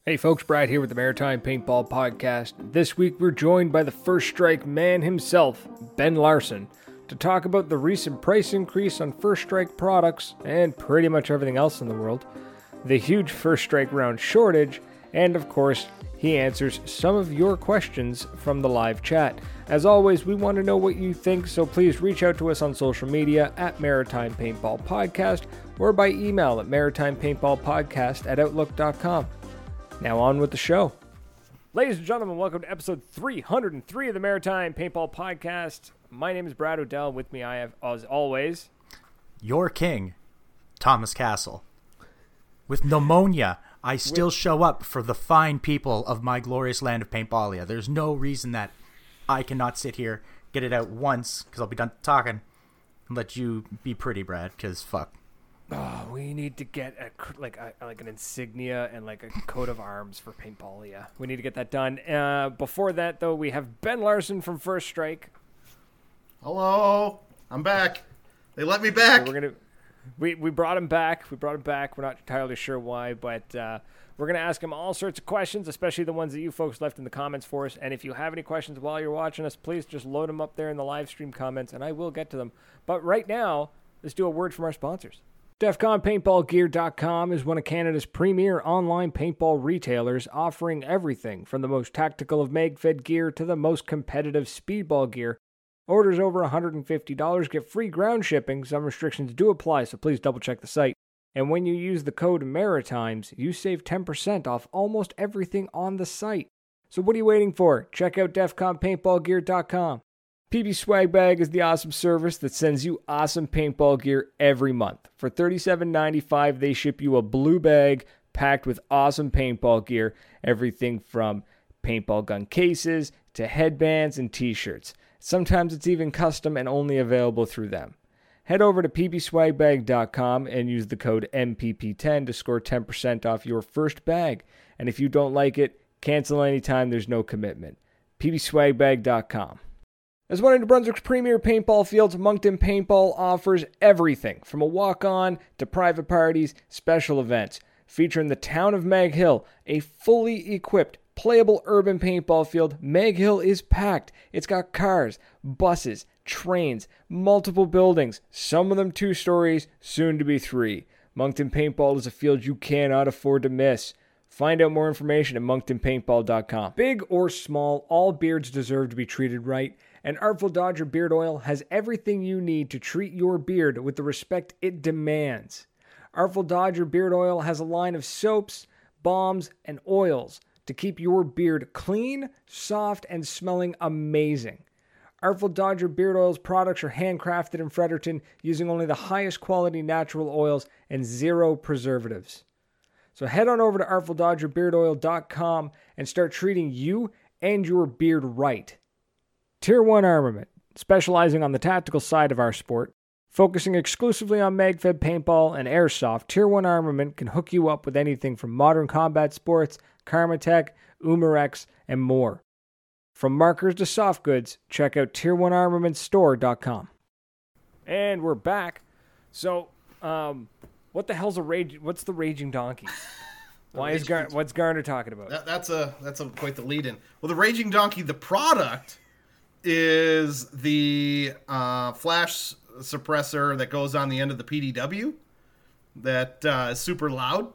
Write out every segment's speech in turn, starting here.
Hey folks, Brad here with the Maritime Paintball Podcast. This week we're joined by the First Strike man himself, Ben Larson, to talk about the recent price increase on First Strike products and pretty much everything else in the world, the huge First Strike round shortage, and of course, he answers some of your questions from the live chat. As always, we want to know what you think, so please reach out to us on social media at Maritime Paintball Podcast or by email at maritimepaintballpodcast@outlook.com. Now on with the show. Ladies and gentlemen, welcome to episode 303 of the Maritime Paintball Podcast. My name is Brad O'Dell. With me I have, as always, your king, Thomas Castle. With pneumonia, I still show up for the fine people of my glorious land of Paintballia. There's no reason that I cannot sit here, get it out once, because I'll be done talking, and let you be pretty, Brad, because fuck. Oh, we need to get an insignia and like a coat of arms for Paintballia. We need to get that done. Before that, though, we have Ben Larson from First Strike. Hello, I'm back. They let me back. So we brought him back. We're not entirely sure why, but we're gonna ask him all sorts of questions, especially the ones that you folks left in the comments for us. And if you have any questions while you're watching us, please just load them up there in the live stream comments, and I will get to them. But right now, let's do a word from our sponsors. DEFCONPaintballGear.com is one of Canada's premier online paintball retailers, offering everything from the most tactical of mag-fed gear to the most competitive speedball gear. Orders over $150 get free ground shipping. Some restrictions do apply, so please double check the site. And when you use the code MARITIMES, you save 10% off almost everything on the site. So what are you waiting for? Check out DEFCONPaintballGear.com. PB Swag Bag is the awesome service that sends you awesome paintball gear every month. For $37.95, they ship you a blue bag packed with awesome paintball gear. Everything from paintball gun cases to headbands and t-shirts. Sometimes it's even custom and only available through them. Head over to pbswagbag.com and use the code MPP10 to score 10% off your first bag. And if you don't like it, cancel anytime, there's no commitment. pbswagbag.com. As one of New Brunswick's premier paintball fields, Moncton Paintball offers everything from a walk-on to private parties, special events. Featuring the town of Mag Hill, a fully equipped, playable urban paintball field, Mag Hill is packed. It's got cars, buses, trains, multiple buildings, some of them 2 stories, soon to be 3. Moncton Paintball is a field you cannot afford to miss. Find out more information at monctonpaintball.com. Big or small, all beards deserve to be treated right. And Artful Dodger Beard Oil has everything you need to treat your beard with the respect it demands. Artful Dodger Beard Oil has a line of soaps, balms, and oils to keep your beard clean, soft, and smelling amazing. Artful Dodger Beard Oil's products are handcrafted in Fredericton using only the highest quality natural oils and 0 preservatives. So head on over to ArtfulDodgerBeardOil.com and start treating you and your beard right. Tier 1 Armament, specializing on the tactical side of our sport, focusing exclusively on mag-fed paintball and airsoft, Tier 1 Armament can hook you up with anything from modern combat sports, Karmatech, Umarex, and more. From markers to soft goods, check out tier1armamentstore.com. And we're back. So, what the hell's what's the Raging Donkey? What's Garner talking about? That's quite the lead-in. Well, the Raging Donkey, the product, is the flash suppressor that goes on the end of the PDW that is super loud.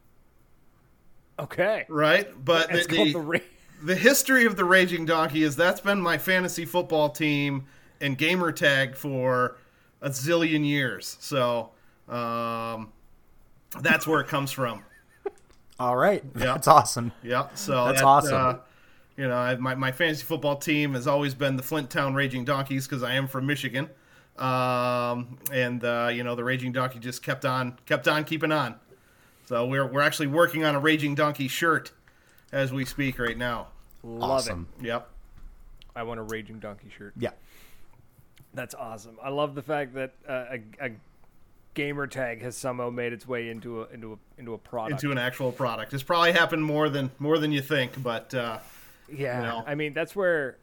Okay. Right? But the history of the Raging Donkey is that's been my fantasy football team and gamer tag for a zillion years. So that's where it comes from. All right. Yep. That's awesome. Yeah. So that's awesome. My fantasy football team has always been the Flint Town Raging Donkeys because I am from Michigan. The Raging Donkey just kept on keeping on. So we're actually working on a Raging Donkey shirt as we speak right now. Love it. Yep. I want a Raging Donkey shirt. Yeah. That's awesome. I love the fact that a gamer tag has somehow made its way into a product. Into an actual product. It's probably happened more than you think, but I mean that's where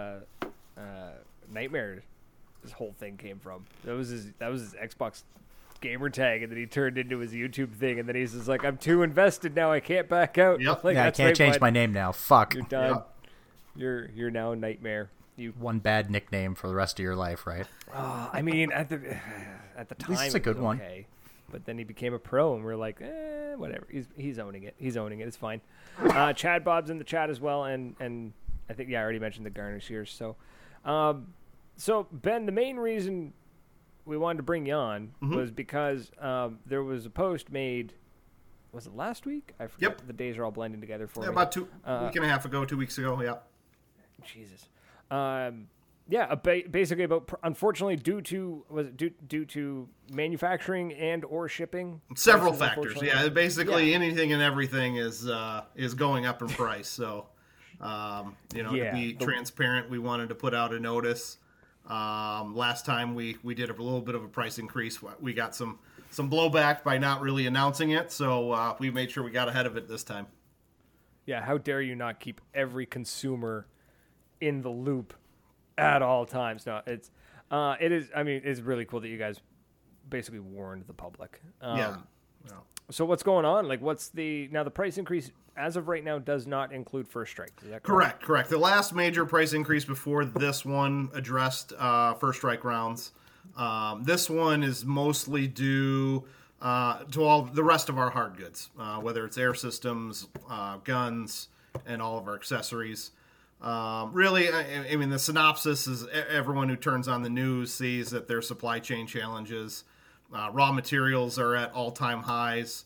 Nightmare, this whole thing came from. That was his Xbox gamer tag, and then he turned into his YouTube thing, and then he's just like, I'm too invested now, I can't back out. Yep. Like, Yeah, I can't change my name now. Fuck. You're done. Yep. You're now a nightmare. You. One bad nickname for the rest of your life, right? I mean, at the time, least it's a good one. Okay. But then he became a pro, and we're like, whatever. He's owning it. He's owning it. It's fine. Chad Bob's in the chat as well, and I think I already mentioned the Garnish here. So, so Ben, the main reason we wanted to bring you on was because there was a post made. Was it last week? I forget. Yep. The days are all blending together for me. About week and a half ago, 2 weeks ago. Yeah. Jesus. Basically about unfortunately due to manufacturing and or shipping. Several prices, factors. Yeah, basically anything and everything is going up in price. So, to be transparent, we wanted to put out a notice. Last time we did a little bit of a price increase. We got some blowback by not really announcing it. So we made sure we got ahead of it this time. Yeah, how dare you not keep every consumer in the loop at all times? No, it is. I mean, it's really cool that you guys basically warned the public. So what's going on? Like, the price increase as of right now does not include First Strike. Is that correct? Correct. The last major price increase before this one addressed First Strike rounds. This one is mostly due to all the rest of our hard goods, whether it's air systems, guns, and all of our accessories. Really, I mean, the synopsis is everyone who turns on the news sees that there's supply chain challenges. Raw materials are at all-time highs.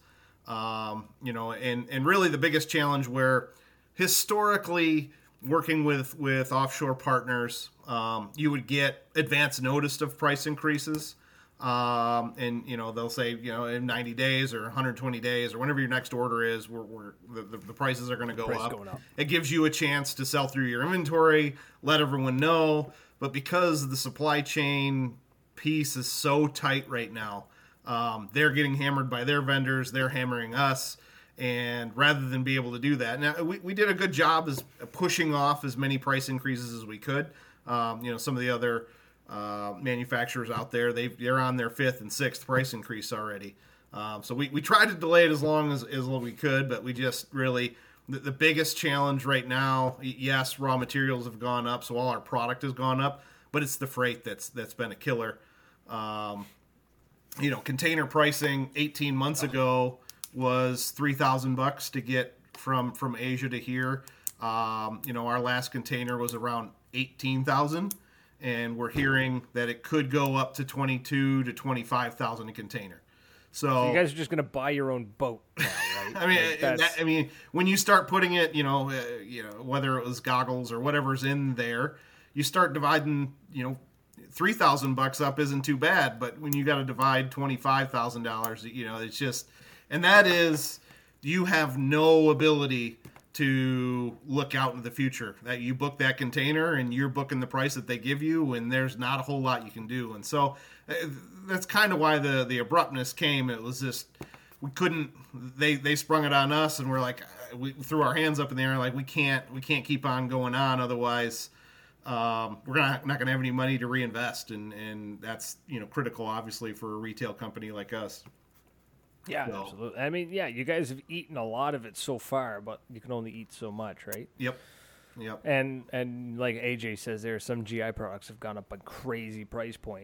And really the biggest challenge where historically working with offshore partners, you would get advance notice of price increases. And they'll say, in 90 days or 120 days or whenever your next order is, the prices are going to go up. It gives you a chance to sell through your inventory, let everyone know. But because the supply chain piece is so tight right now, they're getting hammered by their vendors. They're hammering us. And rather than be able to do that, now we did a good job as pushing off as many price increases as we could. Some of the other manufacturers out there, they're on their 5th and 6th price increase already. So we tried to delay it as long as we could, but we just really, the biggest challenge right now, yes, raw materials have gone up, so all our product has gone up, but it's the freight that's been a killer. Container pricing 18 months ago was $3,000 to get from Asia to here. Our last container was around 18,000. And we're hearing that it could go up to 22 to 25,000 a container. So you guys are just going to buy your own boat now, right? I mean, when you start putting it, whether it was goggles or whatever's in there, you start dividing, $3,000 up isn't too bad, but when you got to divide $25,000, it's just, and that is, you have no ability to look out into the future. That you book that container and you're booking the price that they give you, and there's not a whole lot you can do. And so that's kind of why the abruptness came. It was just, we couldn't, they sprung it on us, and we're like, we threw our hands up in the air like we can't keep on going on, otherwise we're not gonna have any money to reinvest, and that's critical obviously for a retail company like us. Yeah, so. Absolutely. I mean, yeah, you guys have eaten a lot of it so far, but you can only eat so much, right? Yep. And like AJ says, there some GI products have gone up a crazy price point.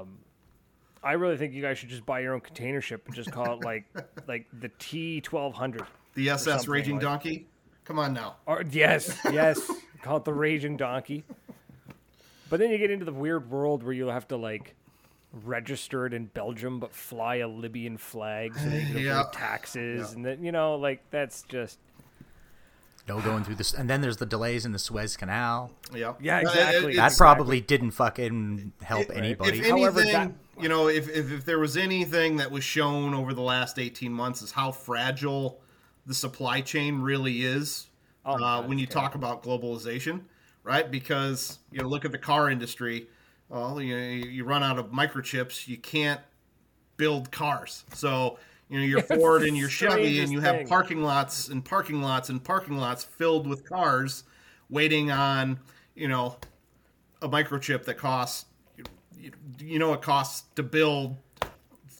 I really think you guys should just buy your own container ship and just call it like the T1200. The SS Raging Donkey. Come on now. Or, yes, call it the Raging Donkey. But then you get into the weird world where you'll have to registered in Belgium but fly a Libyan flag so they can avoid taxes, and then that's just no going through this. And then there's the delays in the Suez Canal. Yeah, exactly. That probably didn't fucking help anybody. If anything, if there was anything that was shown over the last 18 months is how fragile the supply chain really is when you talk about globalization, right? Because look at the car industry. Well, you run out of microchips, you can't build cars. So, you're Ford and you're Chevy, and you have parking lots and parking lots and parking lots filled with cars waiting on, a microchip that costs, it costs to build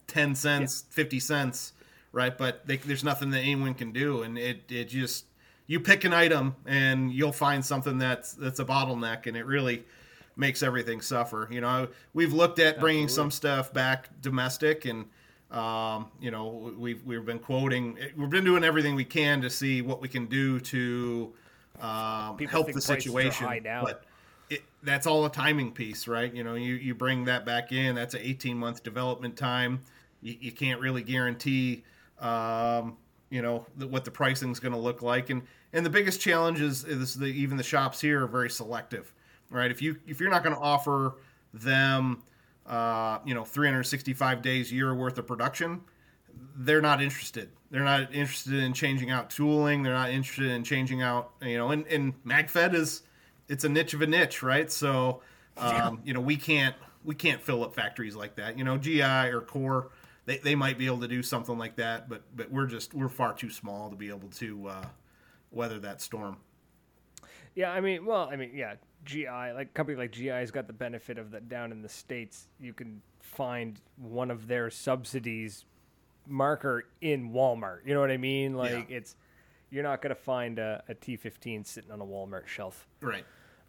10 cents, 50 cents, right? But there's nothing that anyone can do. And it just, you pick an item and you'll find something that's a bottleneck, and it really makes everything suffer. You know, we've looked at bringing some stuff back domestic, and you know, we've been doing everything we can to see what we can do to help the situation. But that's all a timing piece, right? You know, you bring that back in, that's an 18-month development time. You can't really guarantee, you know, what the pricing is going to look like. And the biggest challenge is even the shops here are very selective, right? If you're not going to offer them, you know, 365 days a year worth of production, they're not interested. They're not interested in changing out tooling. They're not interested in changing out, you know, and MagFed it's a niche of a niche, right? So, you know, we can't fill up factories like that. You know, GI or Core, they might be able to do something like that, but we're far too small to be able to weather that storm. Yeah, yeah, GI, like company like GI has got the benefit of that down in the States. You can find one of their subsidies marker in Walmart. You know what I mean? Like you're not going to find a T15 sitting on a Walmart shelf. Right.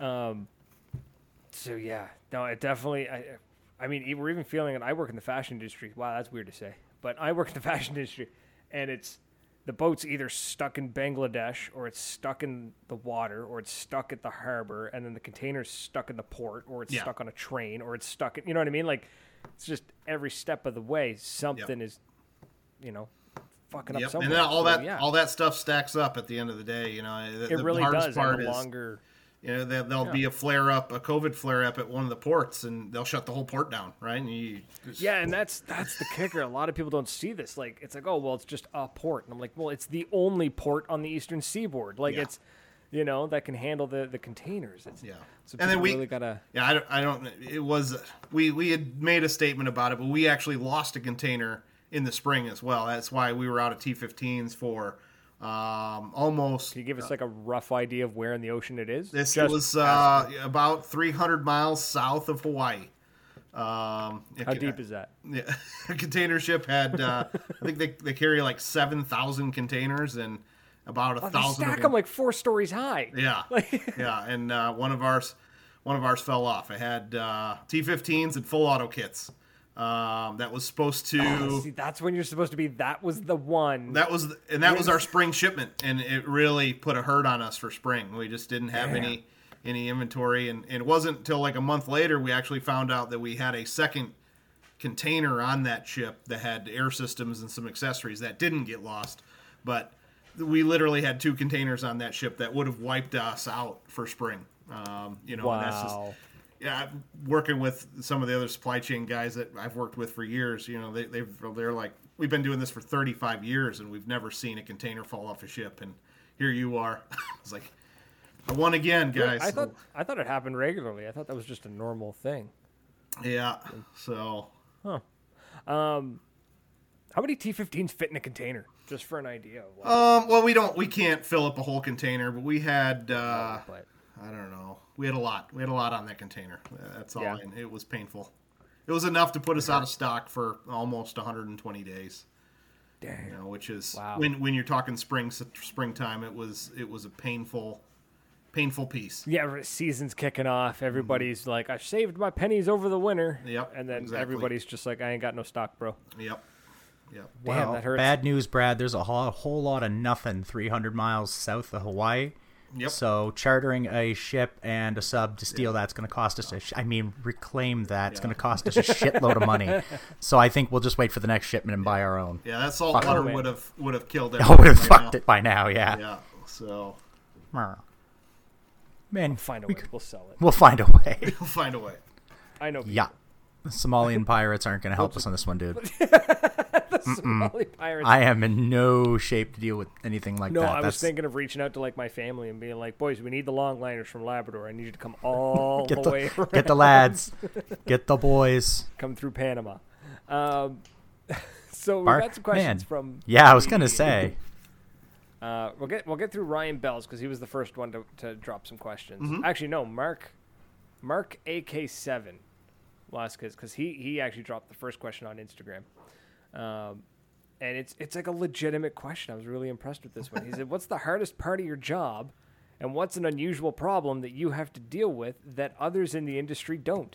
So yeah, no, it definitely, I mean, we're even feeling it. I work in the fashion industry. Wow, that's weird to say, but I work in the fashion industry, and the boat's either stuck in Bangladesh, or it's stuck in the water, or it's stuck at the harbor, and then the container's stuck in the port, or it's stuck on a train, or it's stuck in, you know what I mean? Like, it's just every step of the way, something is, you know, fucking up somewhere. And then all that stuff stacks up at the end of the day, you know. It really does. Part is, you know, there'll be a flare-up, a COVID flare-up at one of the ports, and they'll shut the whole port down, right? And and that's the kicker. A lot of people don't see this. Like, it's like, oh, well, it's just a port. And I'm like, well, it's the only port on the eastern seaboard. Like, it's, you know, that can handle the containers. So and then we really gotta. Yeah, I don't. It was we had made a statement about it, but we actually lost a container in the spring as well. That's why we were out of T15s for. Almost. Can you give us like a rough idea of where in the ocean it is? It was about 300 miles south of Hawaii. How deep is that? Yeah, a container ship had, I think they carry like 7,000 containers and about 1,000. They stack them like 4 stories high. Yeah, yeah, and one of ours fell off. It had T15s and full auto kits. That was supposed to. See, that's when you're supposed to be. That was the one. That was our spring shipment, and it really put a hurt on us for spring. We just didn't have any inventory, and it wasn't until like a month later we actually found out that we had a second container on that ship that had air systems and some accessories that didn't get lost, but we literally had 2 containers on that ship that would have wiped us out for spring. You know, and that's just. Yeah, working with some of the other supply chain guys that I've worked with for years, you know, they're like, we've been doing this for 35 years and we've never seen a container fall off a ship, and here you are. It's like, I won again, guys. I thought it happened regularly. I thought that was just a normal thing. Yeah. So. Huh. How many T15s fit in a container? Just for an idea. Well, we can't fill up a whole container, but we had. I don't know. We had a lot. We had a lot on that container. That's all. And it was painful. It was enough to put us out of stock for almost 120 days. Damn. You know, which is when you're talking springtime. It was a painful piece. Yeah, season's kicking off. Everybody's like, I saved my pennies over the winter. Yep. And then everybody's just like, I ain't got no stock, bro. Yep. Damn, well, that hurts. Bad news, Brad. There's a whole lot of nothing 300 miles south of Hawaii. Yep. So chartering a ship and a sub to steal that's going to cost us reclaim that. It's going to cost us a shitload of money. So I think we'll just wait for the next shipment and buy our own. Yeah, that salt water would have killed it. I would have fucked it by now. Yeah. Yeah. So. Man, we'll find a way. We'll sell it. We'll find a way. We'll find a way. I know. People. Yeah. The Somalian pirates aren't going to help us on this one, dude. Somali pirates. I am in no shape to deal with anything like that. No, I was thinking of reaching out to like my family and being like, boys, we need the longliners from Labrador. I need you to come all the way around. Get the lads. Get the boys. Come through Panama. So we got some questions from. Yeah, I was going to say. We'll get through Ryan Bells because he was the first one to drop some questions. Mm-hmm. Actually, no, Mark AK7 last because he actually dropped the first question on Instagram. And it's like a legitimate question. I was really impressed with this one. He said, "What's the hardest part of your job, and what's an unusual problem that you have to deal with that others in the industry don't?"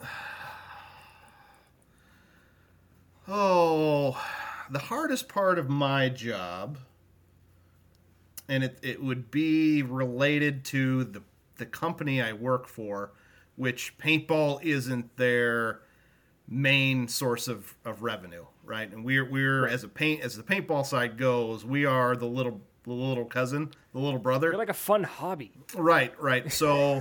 Oh, the hardest part of my job, and it would be related to the company I work for, which paintball isn't their main source of revenue, right? And we're right. As the paintball side goes, we are the little cousin, the little brother. You're like a fun hobby. Right. So,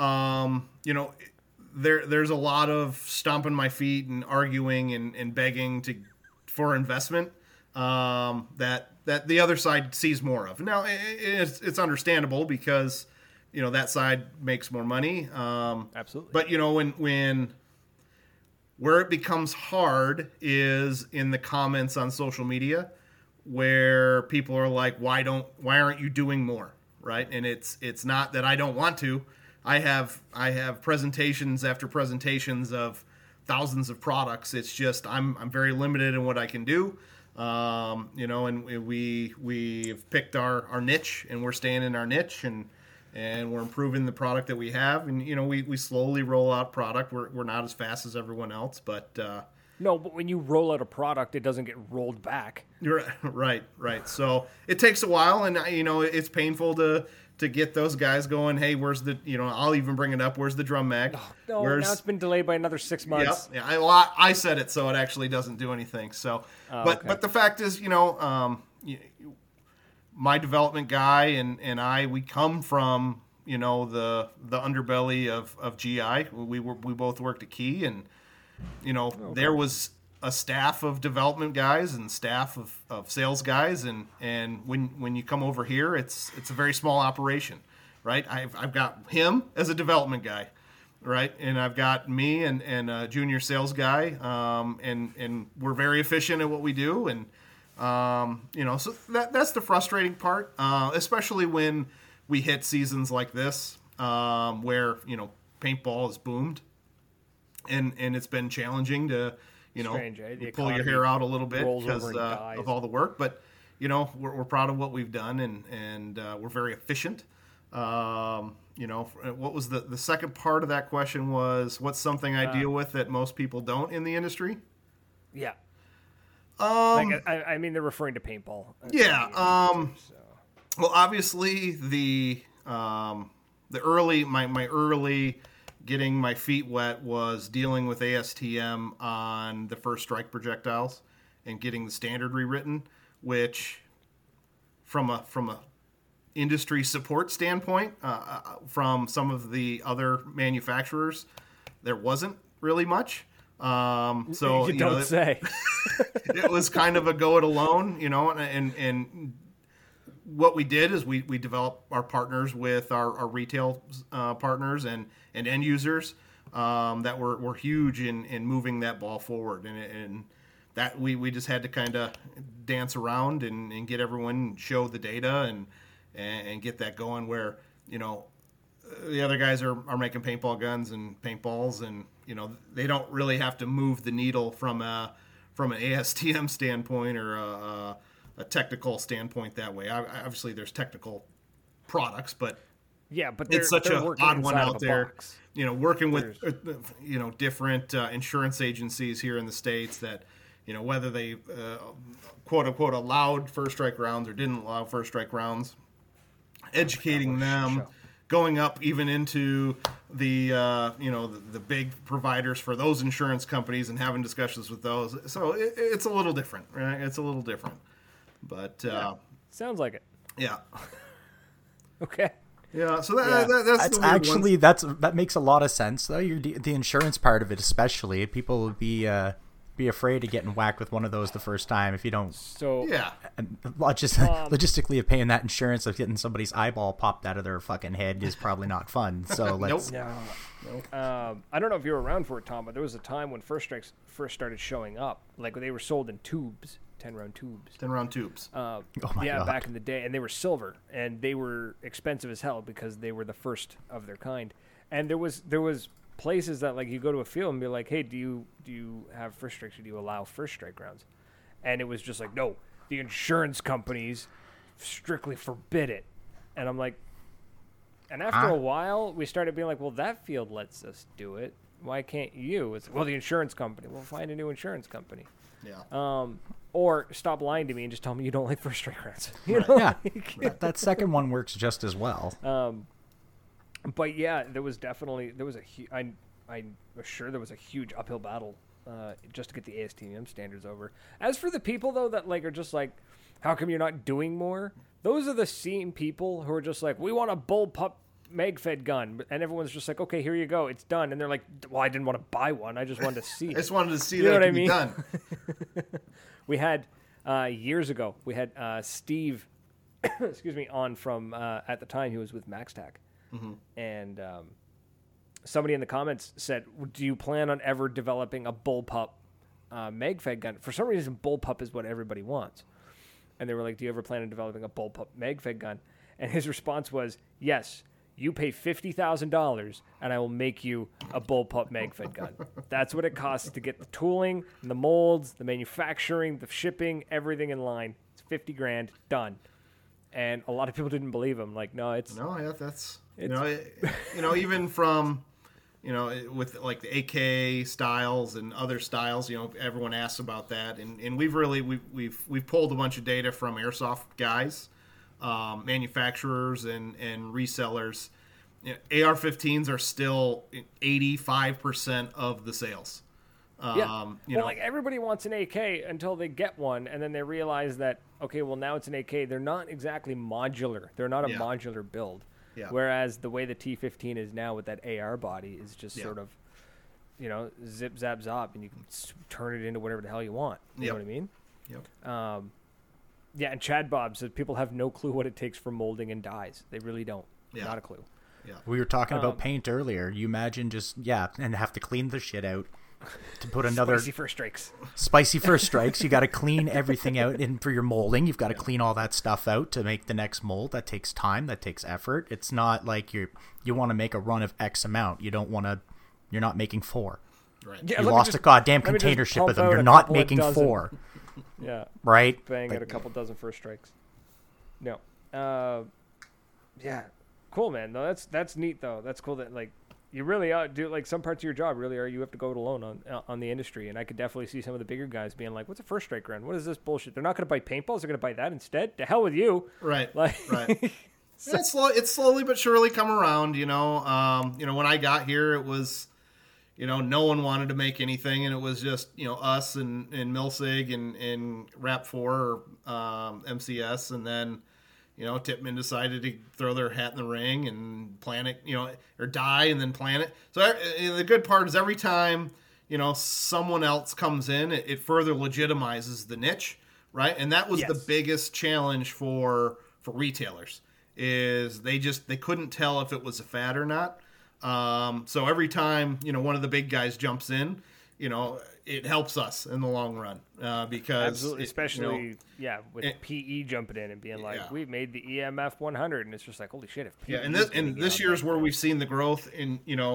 there's a lot of stomping my feet and arguing and begging for investment that the other side sees more of. Now, it's understandable because, that side makes more money. Absolutely. But, when where it becomes hard is in the comments on social media where people are like, why aren't you doing more? Right. And it's not that I don't want to. I have presentations after presentations of thousands of products. It's just I'm very limited in what I can do. And we've picked our niche, and we're staying in our niche, and we're improving the product that we have. And we slowly roll out product. We're not as fast as everyone else, but no. But when you roll out a product, it doesn't get rolled back. You're right. So it takes a while, and it's painful to get those guys going. Hey, where's the, I'll even bring it up. Where's the drum mag? No, now it's been delayed by another 6 months. Yep. Yeah. I said it, so it actually doesn't do anything. So, but the fact is, my development guy and I, we come from, the underbelly of GI. We both worked at Key, and, there was a staff of development guys and staff of sales guys, and when you come over here, it's a very small operation, right? I've got him as a development guy, right, and I've got me and a junior sales guy, and we're very efficient at what we do, and so that's the frustrating part, especially when we hit seasons like this, where paintball has boomed, and it's been challenging to. Strange, eh? Pull your hair out a little bit because of all the work. But, we're proud of what we've done, and we're very efficient. What was the second part of that question was, what's something I deal with that most people don't in the industry? Yeah. I mean, they're referring to paintball. Yeah. Well, obviously, my early getting my feet wet was dealing with ASTM on the First Strike projectiles and getting the standard rewritten, which from a industry support standpoint, from some of the other manufacturers, there wasn't really much. So you don't say. It was kind of a go it alone, and what we did is we developed our partners with our retail partners and end users that were huge in moving that ball forward, and that we just had to kind of dance around and get everyone, show the data and get that going where the other guys are making paintball guns and paintballs, and they don't really have to move the needle from an ASTM standpoint or a technical standpoint that way. Obviously, there's technical products, but it's such an odd one out there. Working with different insurance agencies here in the States that whether they quote unquote allowed first strike rounds or didn't allow first strike rounds, educating them, going up even into the the big providers for those insurance companies and having discussions with those. So it's a little different, right? It's a little different. But sounds like it. Yeah. Okay. Yeah. So that's the actually that makes a lot of sense though. The insurance part of it, especially, people would be afraid of getting whacked with one of those the first time if you don't. So yeah. And logistically, of paying that insurance of getting somebody's eyeball popped out of their fucking head is probably not fun. So let's. Nope. No. I don't know if you were around for it, Tom, but there was a time when First Strikes first started showing up. Like they were sold in tubes. 10-round tubes. 10-round tubes. Oh my God. Back in the day, and they were silver, and they were expensive as hell because they were the first of their kind. And there was places that like you go to a field and be like, hey, do you have first strikes, or do you allow first strike rounds? And it was just like, no, the insurance companies strictly forbid it. And I'm like, and after a while, we started being like, well, that field lets us do it. Why can't you? It's, well, the insurance company. We'll find a new insurance company. Yeah. Or stop lying to me and just tell me you don't like first strike rounds. Yeah, that second one works just as well. But yeah, there was I'm sure there was a huge uphill battle just to get the ASTM standards over. As for the people though that like are just like, how come you're not doing more? Those are the same people who are just like, we want a bullpup mag-fed gun, and everyone's just like, okay, here you go, it's done. And they're like, well, I didn't want to buy one, I just wanted to see it. I just wanted to see you know that what it I could mean? be done. We had years ago, we had Steve, excuse me, on from at the time he was with MaxTac, and somebody in the comments said, do you plan on ever developing a bullpup mag-fed gun? For some reason, bullpup is what everybody wants. And they were like, do you ever plan on developing a bullpup mag-fed gun? And his response was, yes, you pay $50,000 and I will make you a bullpup mag-fed gun. That's what it costs to get the tooling, the molds, the manufacturing, the shipping, everything in line. It's $50,000, done. And a lot of people didn't believe him. Like, no, it's... No, yeah, that's... even from... with like the AK styles and other styles, everyone asks about that, and we've pulled a bunch of data from airsoft guys, manufacturers and resellers. AR-15s are still 85% of the sales. Like everybody wants an AK until they get one, and then they realize that okay, well now it's an AK. They're not exactly modular. They're not a modular build. Yeah. Whereas the way the T15 is now with that AR body is just sort of, zip, zap, zop, and you can turn it into whatever the hell you want. You know what I mean? Yep. And Chad Bob says people have no clue what it takes for molding and dyes. They really don't. Yeah. Not a clue. Yeah. We were talking about paint earlier. You imagine and have to clean the shit out to put another... Spicy first strikes. Spicy first strikes. You got to clean everything out. And for your molding, you've got to clean all that stuff out to make the next mold. That takes time. That takes effort. It's not like you want to make a run of X amount. You're not making 4. Right. Yeah, you lost a goddamn container ship of them. You're not making 4. Yeah. Right? Bang out a couple dozen first strikes. No. Yeah. Cool, man. No, that's neat though. That's cool that like you really do like some parts of your job really are you have to go it alone on the industry, and I could definitely see some of the bigger guys being like, "What's a first strike run? What is this bullshit? They're not going to buy paintballs. They're going to buy that instead. To hell with you." Right. Like, right. It's slowly but surely come around. When I got here, it was, no one wanted to make anything, and it was just us and Milsig and Rap4 or MCS, and then. Tippmann decided to throw their hat in the ring and plan it, or die and then plan it. So the good part is every time, someone else comes in, it further legitimizes the niche, right? And that was the biggest challenge for retailers is they couldn't tell if it was a fad or not. So every time, one of the big guys jumps in, it helps us in the long run because absolutely, especially with PE jumping in and being like, we made the EMF 100, and it's just like, holy shit! If PE and this year's where we've seen the growth in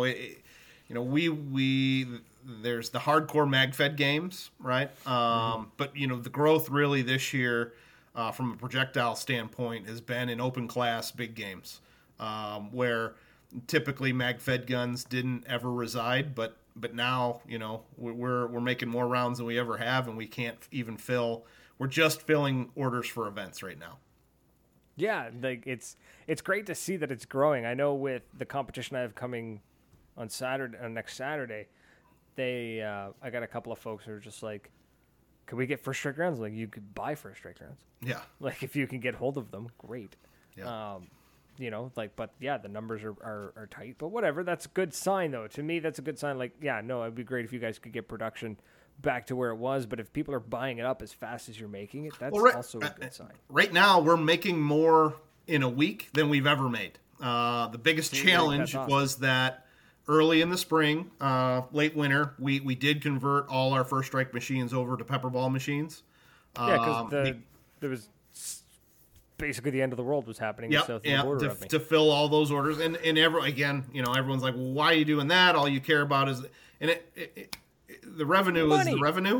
we there's the hardcore mag-fed games, right? But the growth really this year from a projectile standpoint has been in open class big games where typically mag-fed guns didn't ever reside, but now, we're making more rounds than we ever have, and we can't even fill. We're just filling orders for events right now. Yeah, like it's great to see that it's growing. I know with the competition I have coming on next Saturday, I got a couple of folks who are just like, "Can we get first strike rounds?" Like, you could buy first strike rounds. Yeah. Like if you can get hold of them, great. Yeah. But the numbers are tight, but whatever. That's a good sign, though. To me, that's a good sign. Like, it'd be great if you guys could get production back to where it was, but if people are buying it up as fast as you're making it, that's also a good sign. Right now, we're making more in a week than we've ever made. The biggest challenge was that early in the spring, late winter, we did convert all our first strike machines over to pepperball machines. Because there was... basically the end of the world was happening to fill all those orders, and everyone's like, well, why are you doing that? All you care about is the revenue. Money. Is the revenue.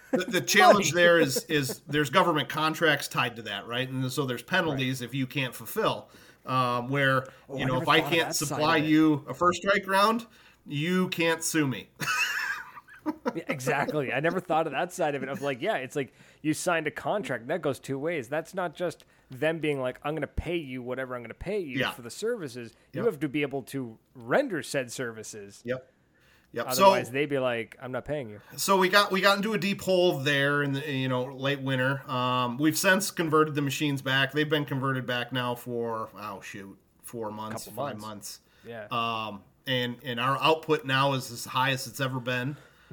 The challenge there is there's government contracts tied to that, right? And so there's penalties if you can't fulfill. Where if I can't supply you a first strike round, you can't sue me. Yeah, exactly. I never thought of that side of it. Of like, yeah, it's like you signed a contract. That goes two ways. That's not just them being like, I'm going to pay you whatever I'm going to pay you for the services. You have to be able to render said services. Yep. Otherwise, they'd be like, I'm not paying you. So we got into a deep hole there in the late winter. We've since converted the machines back. They've been converted back now for 4 months, 5 months. Yeah. And our output now is as high as it's ever been.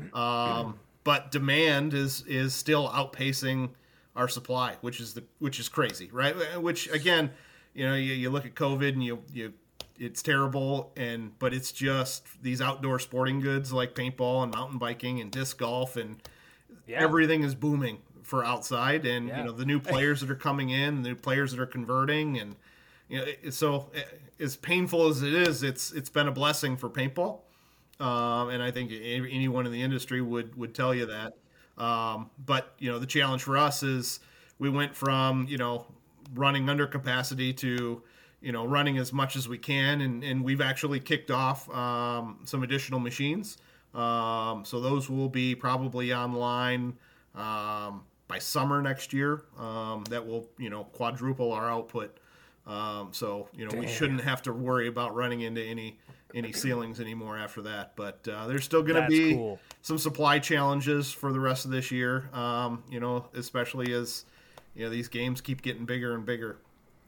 But demand is still outpacing our supply, which is crazy, right? Which again, you look at COVID and you it's terrible, but it's just these outdoor sporting goods like paintball and mountain biking and disc golf and everything is booming for outside, and the new players that are coming in, the new players that are converting, and so as painful as it is, it's been a blessing for paintball, and I think anyone in the industry would tell you that. But the challenge for us is we went from running under capacity to running as much as we can, and we've actually kicked off some additional machines. So those will be probably online by summer next year. That will quadruple our output. So we shouldn't have to worry about running into any ceilings anymore after that. But there's still going to be some supply challenges for the rest of this year. Especially as these games keep getting bigger and bigger.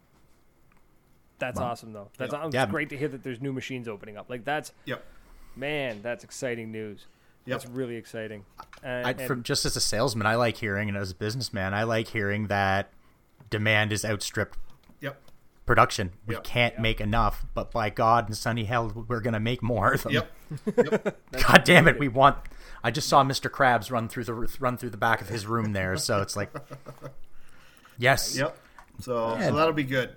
That's awesome, though. That's great to hear that there's new machines opening up. Like that's man, that's exciting news. That's really exciting. Just as a salesman, I like hearing, and as a businessman, I like hearing that demand is outstripped production. We can't make enough, but by God and sunny hell, we're going to make more of them. God damn it, we want. I just saw Mr. Krabs run through the back of his room there, so it's like, yes. So that'll be good.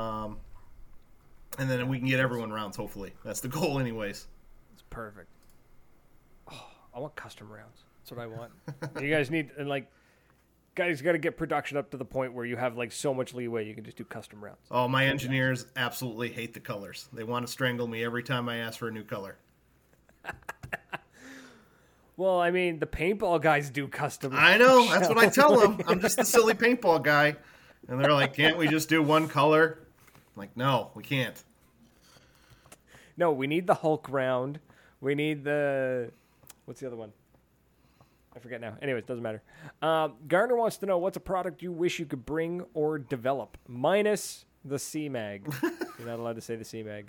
And then we can get everyone rounds, hopefully. That's the goal anyways. It's perfect. Oh, I want custom rounds. That's what I want. You guys need, and guys got to get production up to the point where you have so much leeway you can just do custom rounds. Oh, my engineers absolutely hate the colors. They want to strangle me every time I ask for a new color. Well, I mean, the paintball guys do custom. I know. That's what I tell them. I'm just the silly paintball guy. And they're like, can't we just do one color? I'm like, no, we can't. No, we need the Hulk round. We need the... What's the other one? I forget now. Anyways, doesn't matter. Garner wants to know, what's a product you wish you could bring or develop? Minus the C-Mag. You're not allowed to say the C-Mag.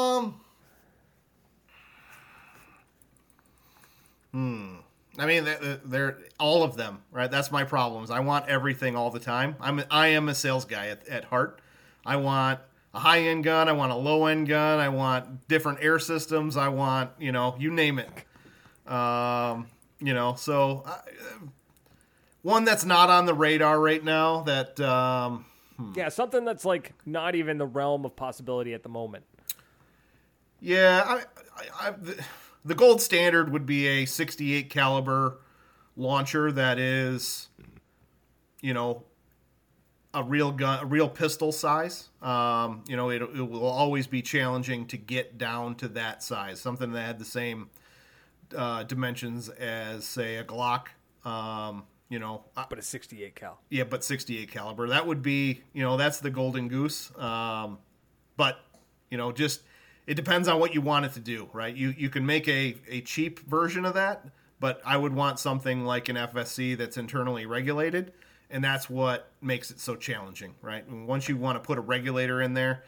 I mean, they're all of them, right? That's my problems. I want everything all the time. I am a sales guy at heart. I want a high-end gun. I want a low-end gun. I want different air systems. I want, you name it. So one that's not on the radar right now that... Yeah, something that's not even the realm of possibility at the moment. Yeah, the gold standard would be a 68 caliber launcher that is, a real gun, a real pistol size. It will always be challenging to get down to that size. Something that had the same dimensions as, say, a Glock. But a 68 cal. Yeah, but 68 caliber. That would be, that's the golden goose. But just. It depends on what you want it to do, right? You can make a cheap version of that, but I would want something like an FSC that's internally regulated, and that's what makes it so challenging, right? And once you want to put a regulator in there,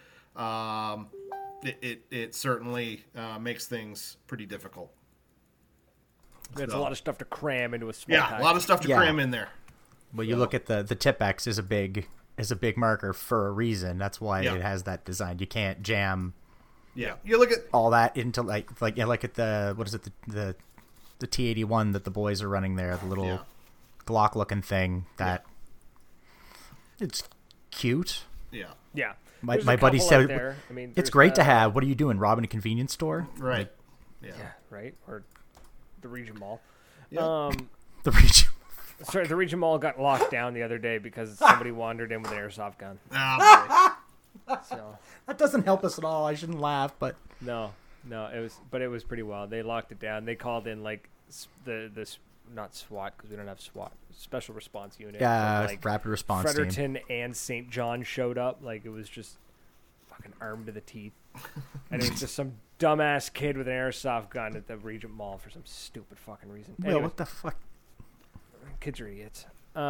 it certainly makes things pretty difficult. There's a lot of stuff to cram into a small package. A lot of stuff to cram in there. Well, you look at the Tipex is a big marker for a reason. That's why it has that design. You can't jam. Yeah, you look at all that into like at the what is it the T81 that the boys are running there, the little Glock looking thing that it's cute. Yeah. My buddy said, I mean, it's great to have. What are you doing? Robbing a convenience store? Right. Yeah. Right. Or the Region Mall. Yeah. The Region. Sorry, the Regent Mall got locked down the other day because somebody wandered in with an airsoft gun. So That doesn't help us at all. I shouldn't laugh, but no, it was pretty wild. They locked it down. They called in like the not SWAT because we don't have SWAT, special response unit. yeah, But, like, rapid response team. Fredericton and St. John showed up. Like it was just fucking armed to the teeth, and it was just some dumbass kid with an airsoft gun at the Regent Mall for some stupid fucking reason. Well, Anyways, what the fuck? kids are idiots.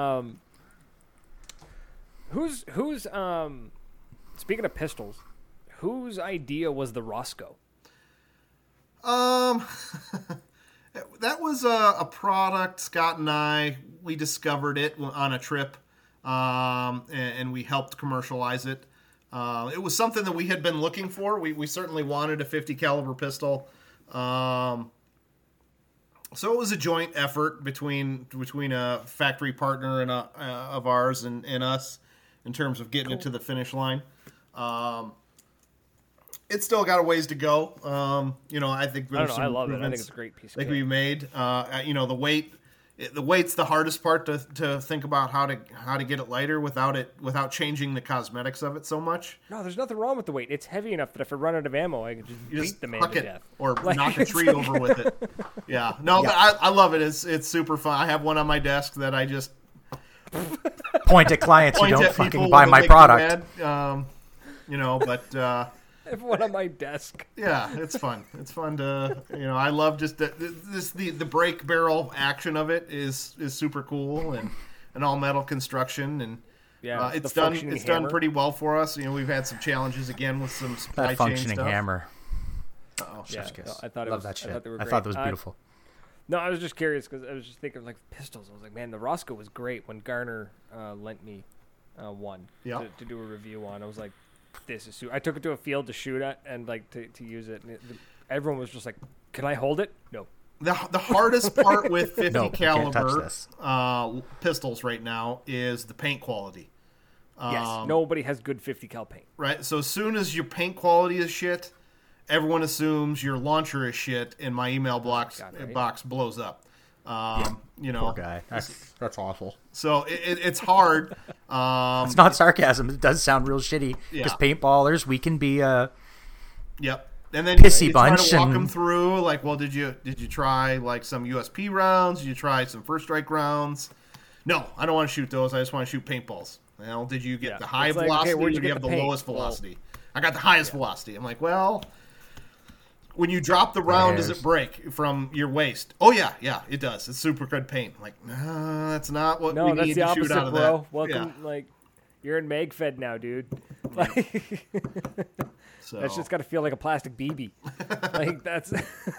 Who's speaking of pistols, whose idea was the Roscoe? That was a product. Scott and I, we discovered it on a trip, and we helped commercialize it. It was something that we had been looking for. We certainly wanted a 50 caliber pistol. So it was a joint effort between a factory partner and of ours and us in terms of getting it to the finish line. It's still got a ways to go. I think there's some I love it. I think improvements it's a great piece of that kit. we made. The weight's the hardest part to think about how to get it lighter without changing the cosmetics of it so much. No, there's nothing wrong with the weight. It's heavy enough that if I run out of ammo, I can just You beat just the man huck to it death. or Like, knock a tree over with it. Yeah, no, but I love it. It's super fun. I have one on my desk that I just Point at clients who point don't at fucking people buy that my make me product. mad. But I have one on my desk. yeah, it's fun. It's fun to I love just the brake barrel action of it is super cool and an all metal construction and. Yeah, it's the done. functioning It's done hammer. pretty well for us. We've had some challenges again with some supply That chain functioning stuff. hammer. Uh-oh. Yeah, Chef's kiss. no, I thought it Love was. that shit. I thought they were I great. thought that was beautiful. No, I was just curious because I was just thinking like pistols. I was like, man, the Roscoe was great when Garner lent me one Yeah. to do a review on. I was like, this is. I took it to a field to shoot at and like to use it. And everyone was just like, can I hold it? No. The hardest part with 50 No, you can't touch caliber this. pistols right now is the paint quality. Yes. Nobody has good 50 cal paint. Right. So as soon as your paint quality is shit, everyone assumes your launcher is shit, and my email box blows up. Poor guy. That's awful. So it's hard. It's not sarcasm. It does sound real shitty. Because Yeah. paintballers, we can be Yep. And then Pissy you try bunch to walk and- them through, like, well, did you try like some USP rounds? Did you try some first strike rounds? No, I don't want to shoot those. I just want to shoot paintballs. Well, did you get Yeah. the high It's like, velocity okay, where'd or you do you get have the the paint? lowest Well, velocity? I got the highest velocity. I'm like, well, when you drop the round, does it break from your waist? Oh yeah, it does. It's super good paint. I'm like, no, that's not what No, we that's need the to shoot opposite, out of bro. that. Welcome, like, you're in MagFed now, dude. Like, So that's just got to feel like a plastic BB. Like, that's.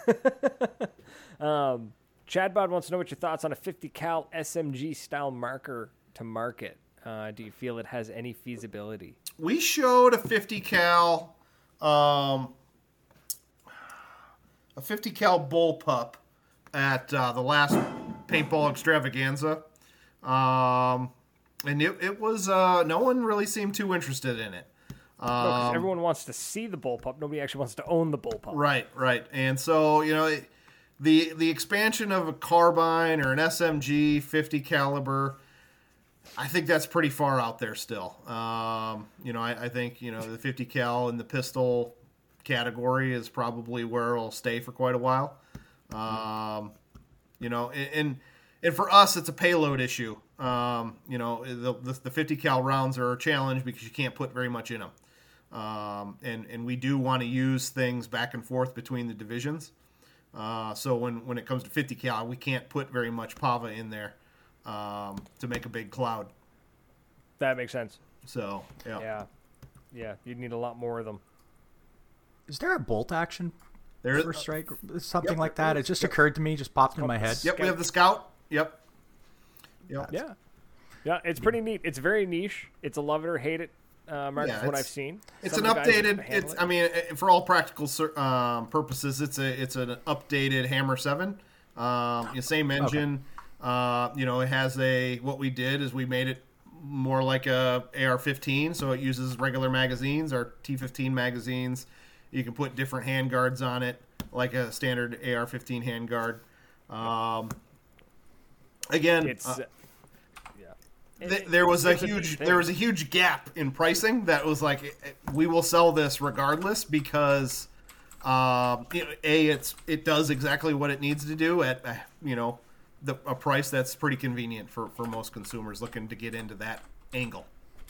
Chadbod wants to know what your thoughts on a 50 cal SMG style marker to market. Do you feel it has any feasibility? we showed a 50 cal, a 50 cal bullpup at the last paintball extravaganza, and it was no one really seemed too interested in it. No, 'cause everyone wants to see the bullpup. Nobody actually wants to own the bullpup. Right, and so the expansion of a carbine or an SMG 50 caliber. I think that's pretty far out there still. I think the 50 cal in the pistol category is probably where it'll stay for quite a while. And for us, it's a payload issue. The 50 cal rounds are a challenge because you can't put very much in them. And we do want to use things back and forth between the divisions. So when it comes to 50 cal, we can't put very much PAVA in there to make a big cloud. That makes sense. So Yeah, you'd need a lot more of them. Is there a bolt action? There First strike, something Yep, like there that. is. It just occurred to me, just popped into my head. Yep, we have the Scout. Yep. Yeah, it's pretty neat. It's very niche. It's a love it or hate it mark Yeah, from what it's- I've seen. It's Some an of the guys updated. handle It's. it. I mean, for all practical purposes, it's an updated Hammer 7. Same engine. It has what we did is we made it more like a AR-15, so it uses regular magazines, our T-15 magazines. You can put different handguards on it, like a standard AR-15 handguard. Again, there was a it's a neat huge thing. there was a huge gap in pricing that was like, we will sell this regardless because it does exactly what it needs to do at a price that's pretty convenient for most consumers looking to get into that angle.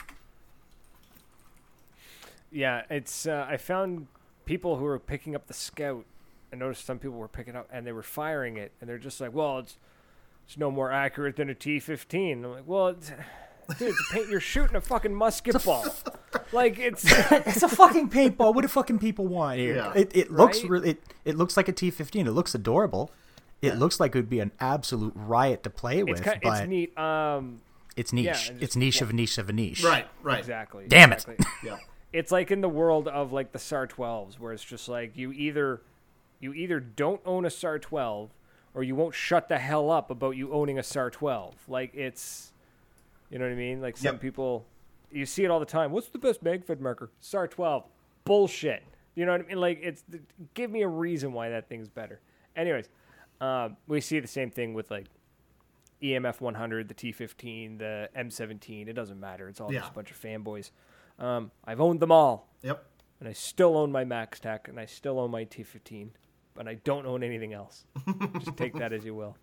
Yeah, it's I found people who were picking up the Scout. I noticed some people were picking up and they were firing it, and they're just like, "Well, it's no more accurate than a T15." I'm like, "Well, dude, it's a paint. You're shooting a fucking musket ball. Like it's It's a fucking paintball. What do fucking people want here? Yeah. It looks Right? really. It looks like a T15. It looks adorable. It looks like it would be an absolute riot to play with. it's but neat. it's niche. yeah, and just- It's niche of a niche of a niche. Right. Exactly. Damn it. exactly. Yeah. It's like in the world of like the SAR 12s, where it's just like you either don't own a SAR 12 or you won't shut the hell up about you owning a SAR 12. Like it's, you know what I mean? Like some Yep. people, you see it all the time. What's the best MagFed marker? SAR 12. Bullshit. You know what I mean? Like give me a reason why that thing's better. Anyways, we see the same thing with like EMF 100, the T15, the M17. It doesn't matter. It's all Yeah. just a bunch of fanboys. I've owned them all, Yep. and I still own my Max Tech, and I still own my T15, but I don't own anything else. Just take that as you will.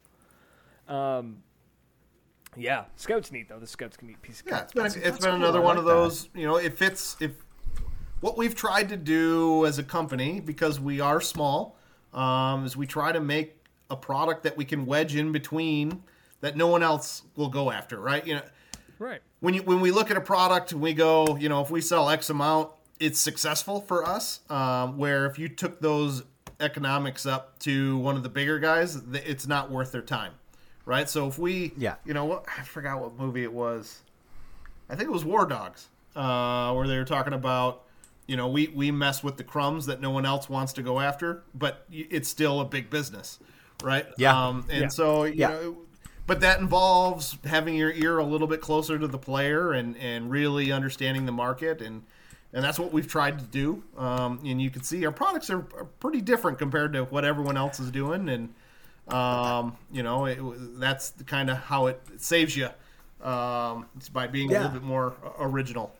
Yeah, Scout's neat though. The Scout's a neat piece of Yeah, kit. it's been another cool. I one like of those. It fits. If what we've tried to do as a company, because we are small, is we try to make a product that we can wedge in between that no one else will go after. Right? Right. When we look at a product and we go, if we sell X amount, it's successful for us. Where if you took those economics up to one of the bigger guys, it's not worth their time, right? So if we, I forgot what movie it was. I think it was War Dogs, where they were talking about, we mess with the crumbs that no one else wants to go after, but it's still a big business, right? Yeah. So but that involves having your ear a little bit closer to the player and really understanding the market, and that's what we've tried to do. And you can see our products are pretty different compared to what everyone else is doing, and that's kind of how it saves you. It's by being a little bit more original.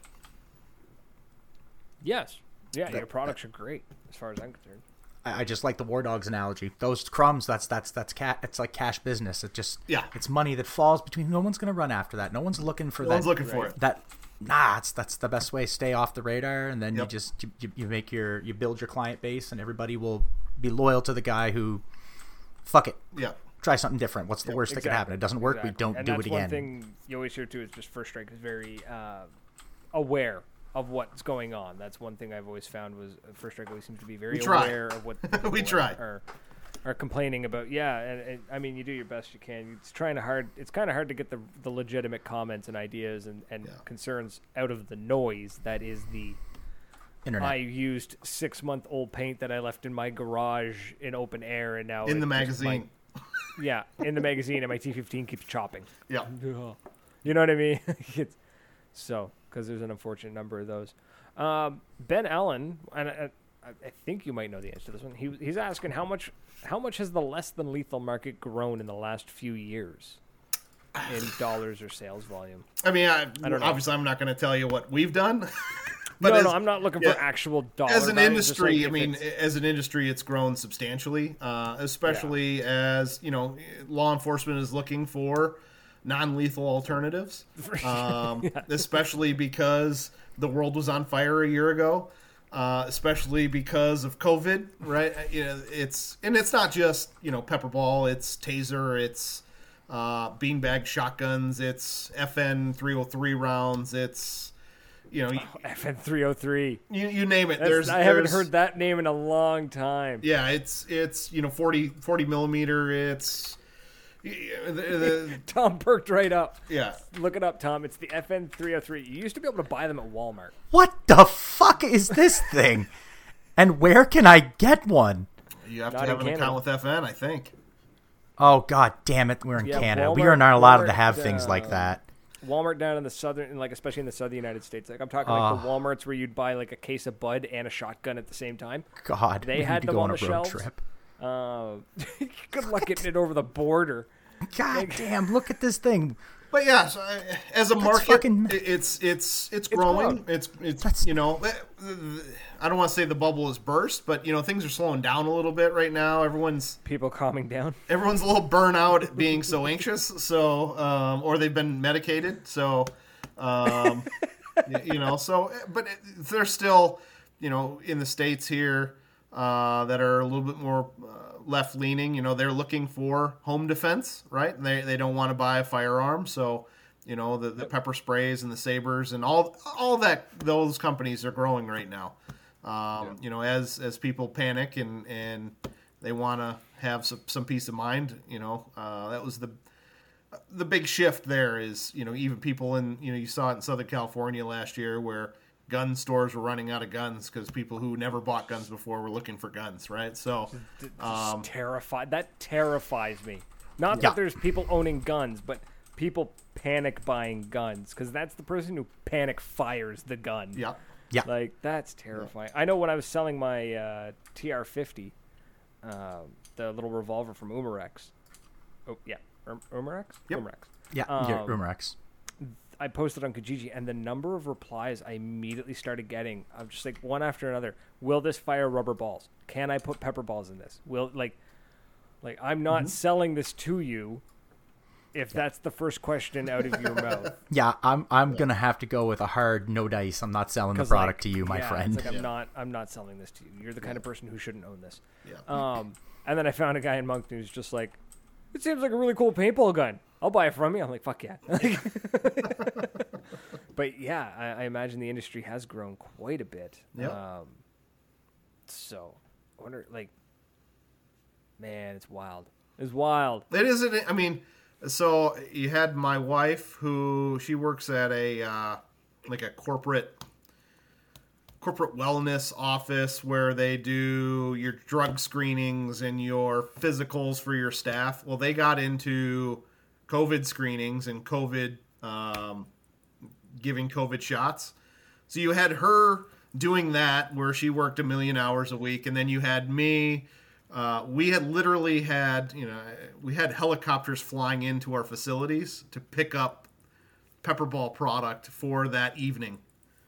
Yes. Yeah, your products are great as far as I'm concerned. I just like the War Dogs analogy. Those crumbs, that's it's like cash business. It's money that falls between. No one's going to run after that. No one's looking for that. No one's looking for it. That's the best way. Stay off the radar, and then Yep. you build your client base, and everybody will be loyal to the guy who, fuck it. Yeah. Try something different. What's the worst that could happen? It doesn't work. Exactly. We don't and do that's it again. One thing you always hear too is just First Strike is very aware of what's going on. That's one thing I've always found was First Strike always seems to be very aware of what people We try. are complaining about. Yeah, and I mean you do your best you can. It's kind of hard to get the legitimate comments and ideas and concerns out of the noise that is the Internet. I used 6-month-old paint that I left in my garage in open air, and now In the it's just magazine. in the magazine, and my T15 keeps chopping. Yeah. You know what I mean? Because there's an unfortunate number of those. Ben Allen, and I think you might know the answer to this one. He's asking how much has the less than lethal market grown in the last few years in dollars or sales volume? I mean, I don't know. obviously, I'm not going to tell you what we've done. No, I'm not looking for actual dollar As an value, just industry, like as an industry, it's grown substantially, especially as law enforcement is looking for non-lethal alternatives, especially because the world was on fire a year ago, especially because of COVID, right? It's not just pepper ball, it's taser, it's beanbag shotguns, it's FN 303 rounds, it's FN 303. you name it. I haven't heard that name in a long time. Yeah, it's 40 millimeter. It's Tom perked right up. Yeah, Look it up, Tom. It's the FN 303. You used to be able to buy them at Walmart. What the fuck is this thing? And where can I get one? you have Not to have in an Canada. account with FN, I think. Oh god damn it! We're in Yeah, Canada. We Walmart- are not allowed to Walmart, have things like that. Walmart down in the southern, especially in the southern United States. Like I'm talking like the Walmarts where you'd buy like a case of Bud and a shotgun at the same time. God, They we had need to them go on on a the road shelves. trip. Good luck getting it over the border. God damn! Look at this thing. But yeah, so as a market, fucking- it's growing. grown. It's you know, I don't want to say the bubble is burst, but you know, things are slowing down a little bit right now. Everyone's People calming down. a little burnout at being so anxious, so or they've been medicated, so you know, so but they're still, you know, in the States here that are a little bit more left leaning. You know, they're looking for home defense, right? And they don't want to buy a firearm, so you know, the pepper sprays and the sabers and all that, those companies are growing right now. You know, as people panic and they want to have some peace of mind, you know, that was the big shift there is, you know, even people in, you know, you saw it in Southern California last year where gun stores were running out of guns because people who never bought guns before were looking for guns, right? So, Terrified. That terrifies me. Not Yeah. that there's people owning guns, but people panic buying guns because that's the person who panic fires the gun. yeah. Yeah. Like, that's terrifying. I know when I was selling my TR-50, the little revolver from Umarex. Oh, yeah. Umarex? Yep. Umarex. Yeah, Rumorex. I posted on Kijiji, and the number of replies I immediately started getting, I'm just like, one after another. Will this fire rubber balls? Can I put pepper balls in this? Will, like I'm not selling this to you if that's the first question out of your mouth. Yeah, I'm gonna have to go with a hard no dice. I'm not selling the 'Cause, product like, to you, my yeah, friend. It's like, I'm not selling this to you. You're the kind of person who shouldn't own this. Yeah. And then I found a guy in Moncton who's just like, it seems like a really cool paintball gun. I'll buy it from you. I'm like, fuck yeah. But yeah, I imagine the industry has grown quite a bit. Yep. So I wonder, like, man, it's wild. It's wild. It isn't. I mean, so you had my wife who she works at a like a corporate wellness office where they do your drug screenings and your physicals for your staff. Well, they got into COVID screenings and COVID giving COVID shots. So you had her doing that where she worked 1 million hours a week, and then you had me. We had literally had, you know, we had helicopters flying into our facilities to pick up Pepperball product for that evening.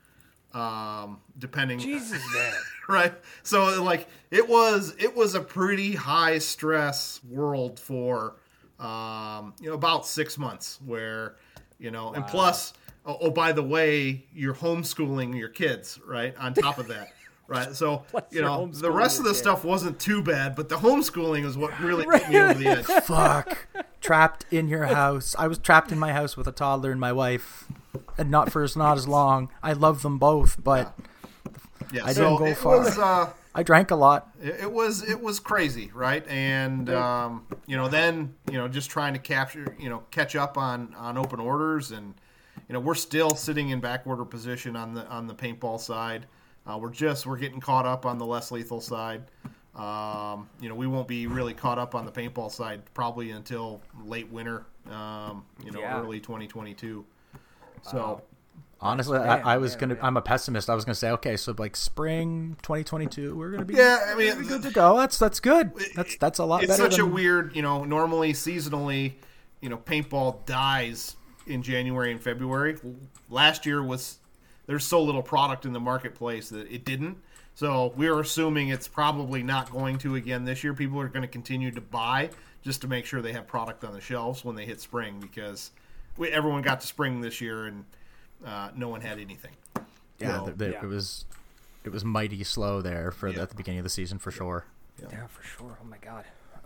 Depending, Jesus, man. right? So like it was a pretty high stress world for you know, about 6 months where, you know, and plus, oh, by the way, you're homeschooling your kids, right? On top of that. Right, so you know the rest of the stuff wasn't too bad, but the homeschooling is what really put me over the edge. Fuck. Trapped in your house. I was trapped in my house with a toddler and my wife, and not as long. I love them both, but Yeah, I so didn't go it far. was I drank a lot. it was crazy, right? And you know, then you know, just trying to catch up on open orders, and you know, we're still sitting in back order position on the paintball side. We're getting caught up on the less lethal side. You know, we won't be really caught up on the paintball side probably until late winter, you know, early 2022. So, Honestly, Man, I was man, gonna. man. I'm a pessimist. I was gonna say, okay, so like spring 2022, we're gonna be yeah, I mean, good to go. That's good. That's a lot it's better. such a than, weird, you know, normally seasonally, you know, paintball dies in January and February. Last year there's so little product in the marketplace that it didn't. So we're assuming it's probably not going to again this year. People are going to continue to buy just to make sure they have product on the shelves when they hit spring, because everyone got to spring this year and no one had anything. Yeah, So, it was mighty slow there at the beginning of the season for sure. Yeah, for sure. Oh my god.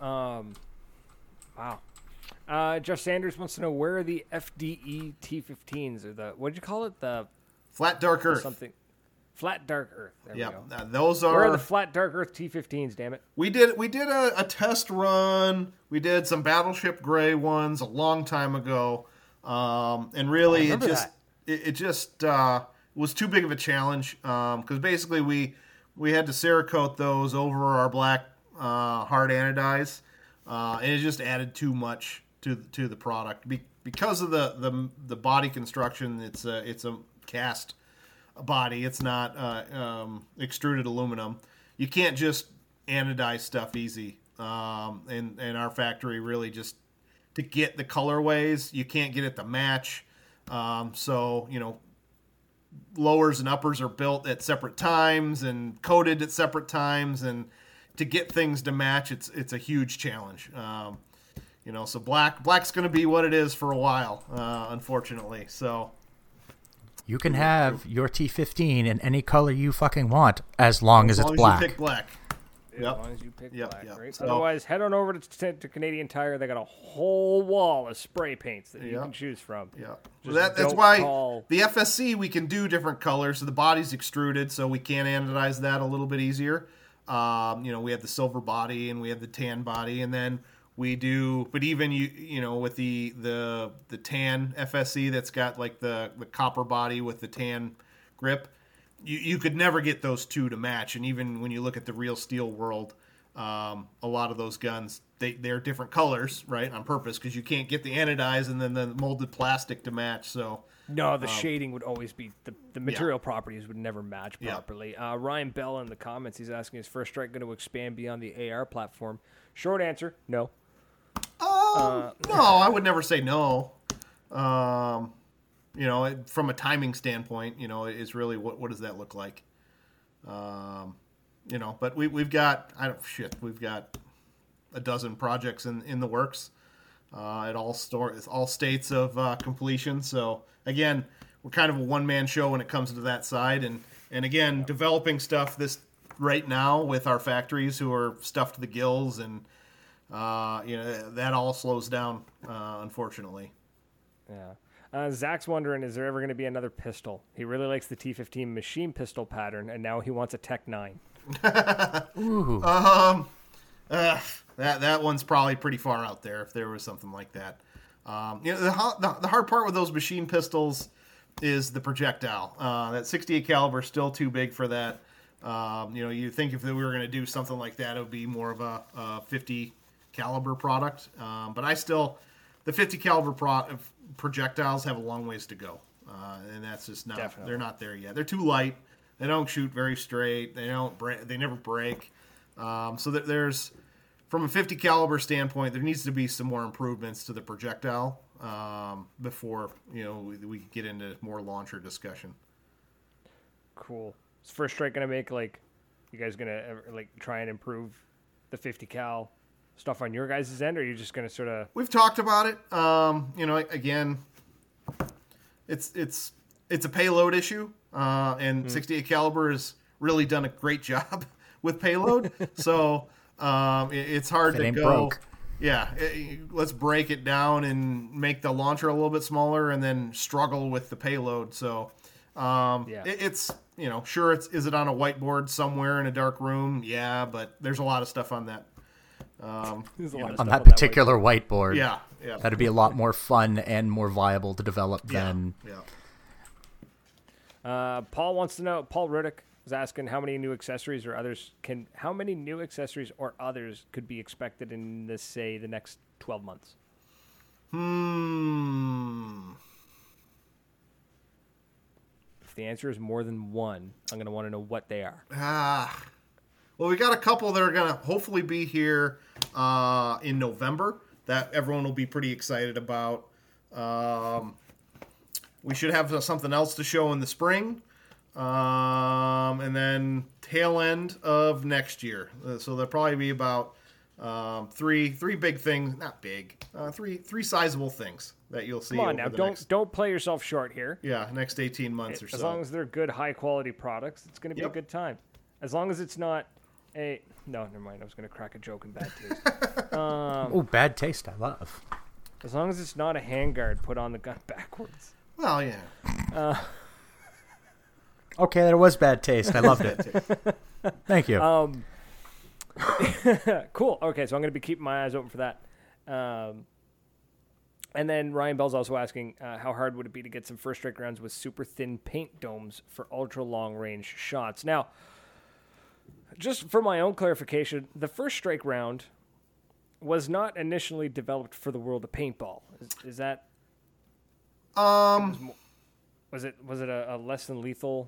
Wow. Jeff Sanders wants to know, where are the FDE T15s, or the, what did you call it? The Flat Dark Earth. something. Flat Dark Earth. There Yeah, we go. those Where are are. the Flat Dark Earth T15s? Damn it. We did a test run. We did some Battleship Gray ones a long time ago, and really I remember it just was too big of a challenge, because basically we had to Cerakote those over our black hard anodize, and it just added too much to the product because of the body construction. It's a cast body. It's not extruded aluminum. You can't just anodize stuff easy. And our factory really just to get the colorways. You can't get it to match. So, lowers and uppers are built at separate times and coated at separate times, and to get things to match, it's a huge challenge. So black's going to be what it is for a while, unfortunately. So you can have your T15 in any color you fucking want as long as it's black. You pick black. As long as you pick black, right? So, otherwise, head on over to Canadian Tire. They got a whole wall of spray paints that you can choose from. Yeah, Just that's why the FSC, we can do different colors. So the body's extruded, so we can anodize that a little bit easier. We have the silver body and we have the tan body, and then we do. But even with the tan FSC that's got like the copper body with the tan grip. You could never get those two to match, and even when you look at the real steel world, a lot of those guns they're different colors, right, on purpose, because you can't get the anodized and then the molded plastic to match. So no, the shading would always be the material properties would never match properly. Ryan Bell in the comments, he's asking, is First Strike going to expand beyond the AR platform? Short answer, no. No, I would never say no. From a timing standpoint, is really what does that look like? But we've got we've got a dozen projects in the works at all states of completion. So again, we're kind of a one-man show when it comes to that side, and again, developing stuff this right now with our factories who are stuffed to the gills, and that all slows down, unfortunately. Yeah. Zach's wondering, is there ever going to be another pistol? He really likes the T15 machine pistol pattern, and now he wants a Tech 9. Ooh. That one's probably pretty far out there if there was something like that. The hard part with those machine pistols is the projectile. That 68 caliber is still too big for that. You think if we were going to do something like that, it would be more of a 50 caliber product. But the 50 caliber projectiles have a long ways to go, and that's just not. Definitely. They're not there yet. They're too light. They don't shoot very straight. They don't break. They never break. So there's, from a 50 caliber standpoint, there needs to be some more improvements to the projectile before we get into more launcher discussion. Cool. Is First Strike gonna make you guys gonna try and improve the 50 cal stuff on your guys' end, or are you just going to sort of... We've talked about it. Again, it's a payload issue, and 68 caliber has really done a great job with payload. So it's hard to go... Broke. Yeah, let's break it down and make the launcher a little bit smaller and then struggle with the payload. So it's, sure, is it on a whiteboard somewhere in a dark room? Yeah, but there's a lot of stuff on that. On that particular whiteboard. Yeah. That'd be a lot more fun and more viable to develop than... Paul wants to know, Paul Rudick was asking how many new accessories or others could be expected in the next 12 months? If the answer is more than one, I'm going to want to know what they are. Well, we got a couple that are going to hopefully be here in November that everyone will be pretty excited about. We should have something else to show in the spring. And then tail end of next year. So there'll probably be about three big things. Not big. Three sizable things that you'll see. Come on now, don't play yourself short here. Yeah, next 18 months or so. As long as they're good, high-quality products, it's going to be a good time. As long as it's not... No, never mind. I was going to crack a joke in bad taste. Bad taste, I love. As long as it's not a handguard put on the gun backwards. Well, yeah. Okay, that was bad taste. I loved it. Thank you. Cool. Okay, so I'm going to be keeping my eyes open for that. And then Ryan Bell's also asking, how hard would it be to get some First Strike rounds with super thin paint domes for ultra long range shots? Now, just for my own clarification, the First Strike round was not initially developed for the world of paintball. Is that? Was it a less than lethal?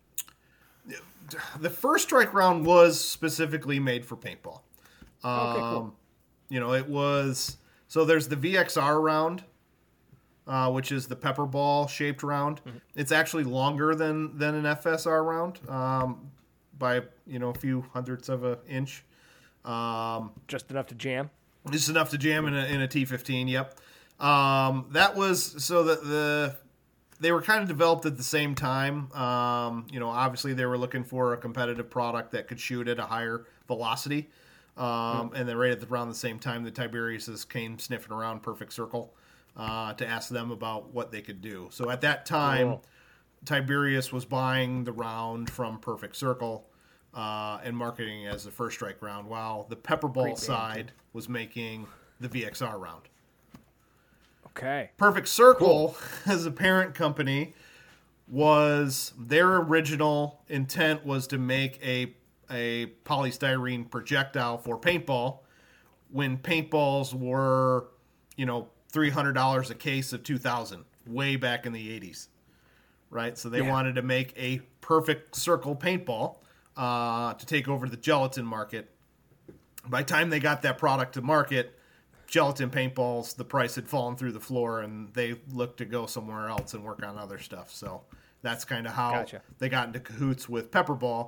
The First Strike round was specifically made for paintball. Okay, cool. It was So there's the VXR round, which is the pepper ball shaped round. Mm-hmm. It's actually longer than an FSR round by a few hundredths of an inch. Just enough to jam. Just enough to jam in a T15. Yep. That was so that they were kind of developed at the same time. Obviously they were looking for a competitive product that could shoot at a higher velocity. And then right around the same time, the Tiberius came sniffing around Perfect Circle to ask them about what they could do. So at that time, Tiberius was buying the round from Perfect Circle and marketing it as the First Strike round, while the Pepperball side was making the VXR round. Okay. Perfect Circle, as a parent company, their original intent was to make a polystyrene projectile for paintball when paintballs were, $300 a case of 2000, way back in the 80s, right? So they wanted to make a Perfect Circle paintball to take over the gelatin market. By the time they got that product to market, gelatin paintballs, the price had fallen through the floor, and they looked to go somewhere else and work on other stuff. So that's kind of how they got into cahoots with Pepperball.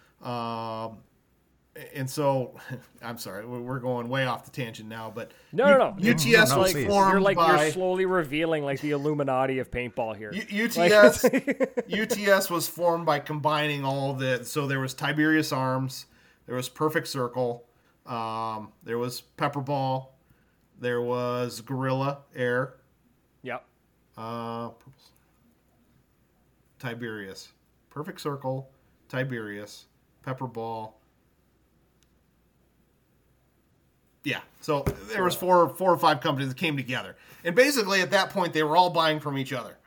And so, I'm sorry, we're going way off the tangent now, but no. UTS was formed you're slowly revealing like the Illuminati of paintball here. UTS was formed by combining so there was Tiberius Arms, there was Perfect Circle, there was Pepperball, there was Gorilla Air. Yep. Tiberius, Perfect Circle, Tiberius, Pepperball. Yeah, so there was four or five companies that came together, and basically at that point they were all buying from each other,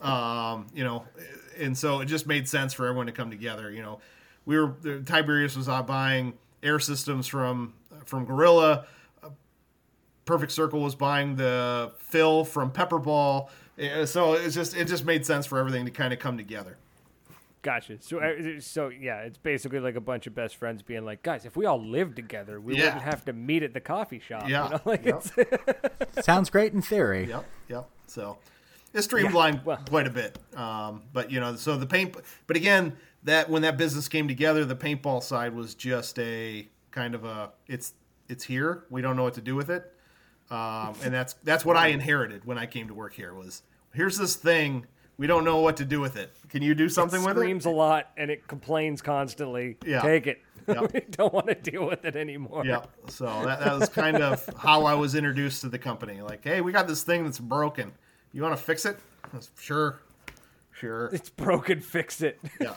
and so it just made sense for everyone to come together. Tiberius was buying air systems from Gorilla. Perfect Circle was buying the fill from Pepperball, so it just made sense for everything to kind of come together. Gotcha. So yeah, it's basically like a bunch of best friends being like, guys, if we all lived together, we wouldn't have to meet at the coffee shop. Yeah. Sounds great in theory. Yep. So it's streamlined quite a bit. So the paint, but again, that when that business came together, the paintball side was just a kind of it's here. We don't know what to do with it. And that's what I inherited when I came to work here was, here's this thing. We don't know what to do with it. Can you do something with it? It screams a lot, and it complains constantly. Yeah. Take it. Yep. We don't want to deal with it anymore. Yeah. So that was kind of how I was introduced to the company. Like, hey, we got this thing that's broken. You want to fix it? Sure. It's broken. Fix it. Yeah.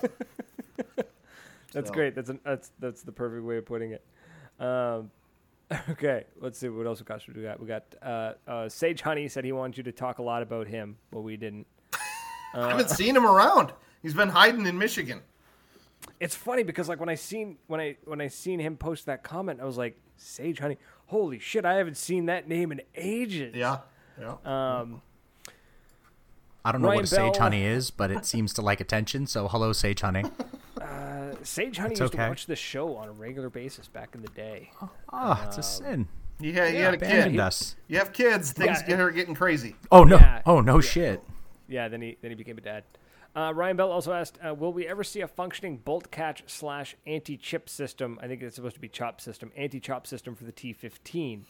That's great. That's the perfect way of putting it. Okay, let's see what else we got. We got Sage Honey said he wanted you to talk a lot about him, but we didn't. I haven't seen him around. He's been hiding in Michigan. It's funny because like when I seen him post that comment, I was like, Sage Honey, holy shit, I haven't seen that name in ages. Yeah. I don't know what a Sage Honey is, but it seems to like attention. So hello, Sage Honey. Sage Honey used to watch the show on a regular basis back in the day. It's a sin. He had a kid. You have kids. Things are getting crazy. Oh no! Oh no! Shit. Yeah, then he became a dad. Ryan Bell also asked, will we ever see a functioning bolt catch / anti-chip system? I think it's supposed to be chop system, anti-chop system for the T15.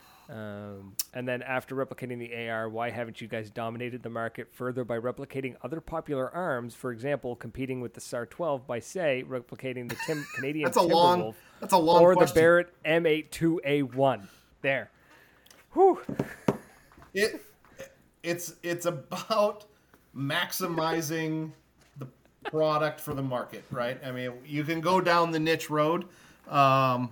And then after replicating the AR, why haven't you guys dominated the market further by replicating other popular arms? For example, competing with the SAR-12 by, say, replicating the Canadian Timberwolf or question. The Barrett M82A1. There. Whew. It's about maximizing the product for the market, right? I mean, you can go down the niche road. We're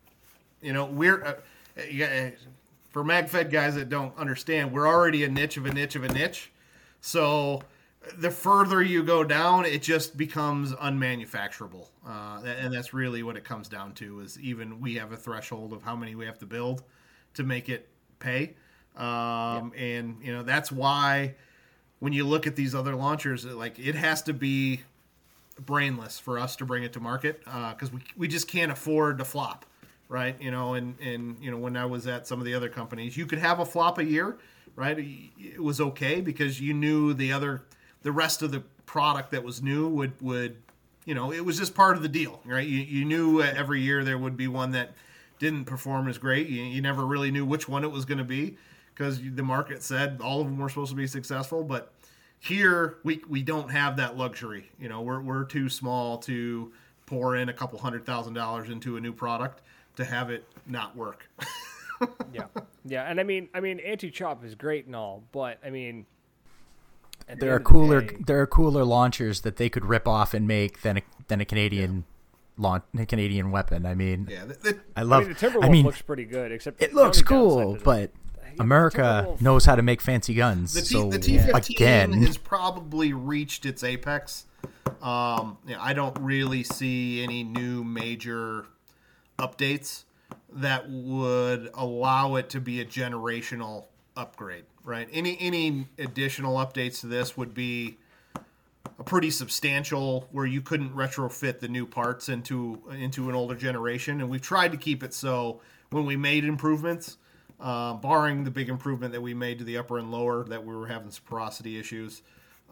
for MagFed guys that don't understand, we're already a niche of a niche of a niche. So the further you go down, it just becomes unmanufacturable. And that's really what it comes down to is even we have a threshold of how many we have to build to make it pay. And that's why when you look at these other launchers, like it has to be brainless for us to bring it to market because we just can't afford to flop. right? And when I was at some of the other companies, you could have a flop a year, right? It was okay because you knew the rest of the product that was new would it was just part of the deal, right? You knew every year there would be one that didn't perform as great. You never really knew which one it was going to be because the market said all of them were supposed to be successful. But here we don't have that luxury. We're too small to pour in a couple $100,000 into a new product to have it not work. Yeah, and I mean, anti-chop is great and all, but I mean, there are cooler launchers that they could rip off and make than a Canadian Canadian weapon. I mean, the Timberwolf looks pretty good, except it looks cool, but America knows how to make fancy guns. The T15 has probably reached its apex. I don't really see any new major updates that would allow it to be a generational upgrade, right? Any additional updates to this would be a pretty substantial, where you couldn't retrofit the new parts into an older generation. And we've tried to keep it so when we made improvements, barring the big improvement that we made to the upper and lower, that we were having some porosity issues,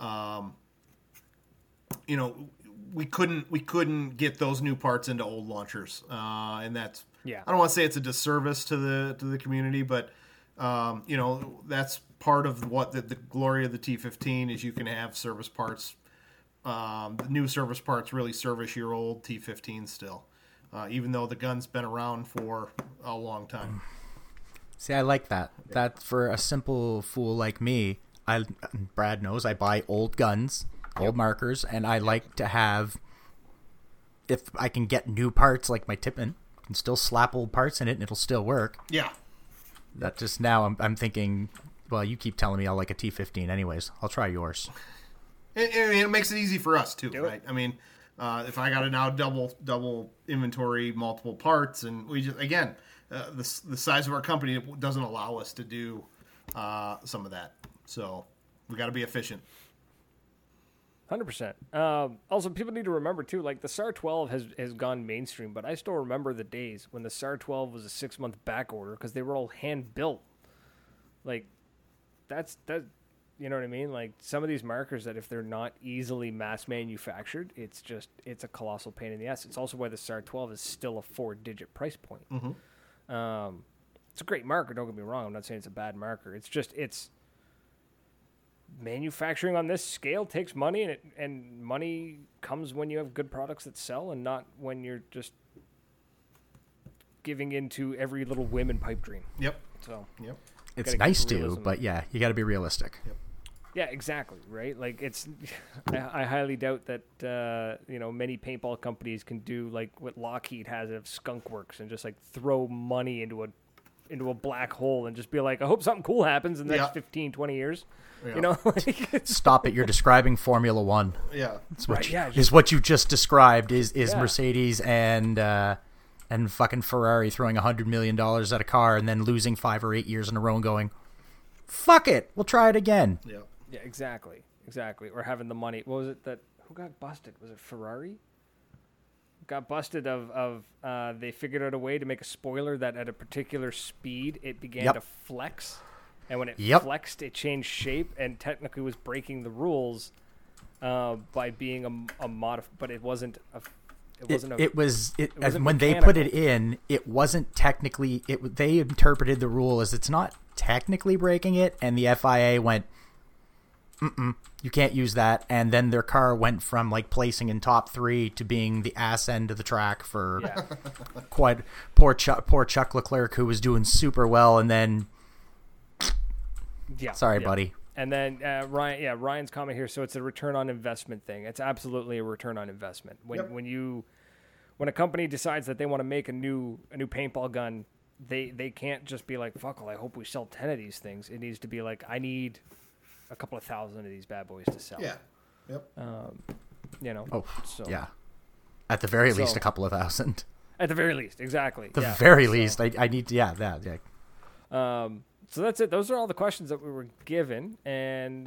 we couldn't get those new parts into old launchers, and that's I don't want to say it's a disservice to the community, but that's part of what the glory of the T15 is. You can have service parts. The new service parts really service your old T15 still, even though the gun's been around for a long time. See, I like that. That for a simple fool like me, Brad knows I buy old guns, old markers, and I like to have, if I can get new parts like my Tippmann, can still slap old parts in it and it'll still work. Yeah. That just now I'm thinking, well, you keep telling me I'll like a T15 anyways. I'll try yours. It makes it easy for us too, right? I mean, if I got to now double inventory multiple parts, and we just the size of our company doesn't allow us to do some of that, so we got to be efficient. 100%. Also, people need to remember too, like the SAR 12 has gone mainstream, but I still remember the days when the SAR 12 was a 6-month back order because they were all hand built. Like that. You know what I mean? Like some of these markers that if they're not easily mass manufactured, it's a colossal pain in the ass. It's also why the SAR 12 is still a 4-digit price point. Mm-hmm. It's a great marker. Don't get me wrong. I'm not saying it's a bad marker. It's manufacturing on this scale takes money, and money comes when you have good products that sell, and not when you're just giving into every little whim and pipe dream. Yep. So. Yep. It's nice to, but yeah, you got to be realistic. Yep. Yeah, exactly. Right. Like I highly doubt that many paintball companies can do like what Lockheed has of Skunk Works and just like throw money into a black hole and just be like, I hope something cool happens in the next 15, 20 years. Yeah. Stop it. You're describing Formula One. Yeah. Is what you just described is Mercedes and fucking Ferrari throwing $100 million at a car and then losing 5 or 8 years in a row and going, fuck it, we'll try it again. Yeah. Yeah, exactly. Or having the money. What was it who got busted? Was it Ferrari? Got busted of they figured out a way to make a spoiler that at a particular speed it began to flex. And when it flexed, it changed shape and technically was breaking the rules by being a mod. But it wasn't a... when they put it in, it wasn't technically... They interpreted the rule as it's not technically breaking it, and the FIA went, you can't use that. And then their car went from like placing in top 3 to being the ass end of the track for quite poor Chuck Leclerc, who was doing super well, and then sorry, buddy. And then Ryan's comment here. So it's a return on investment thing. It's absolutely a return on investment. When a company decides that they want to make a new paintball gun, they can't just be like, fuck, well, I hope we sell 10 of these things. It needs to be like, I need a couple of thousand of these bad boys to sell. Yeah. Yep. At the very least, a couple of thousand. At the very least, exactly. The very least, I need to. Yeah. So that's it. Those are all the questions that we were given, and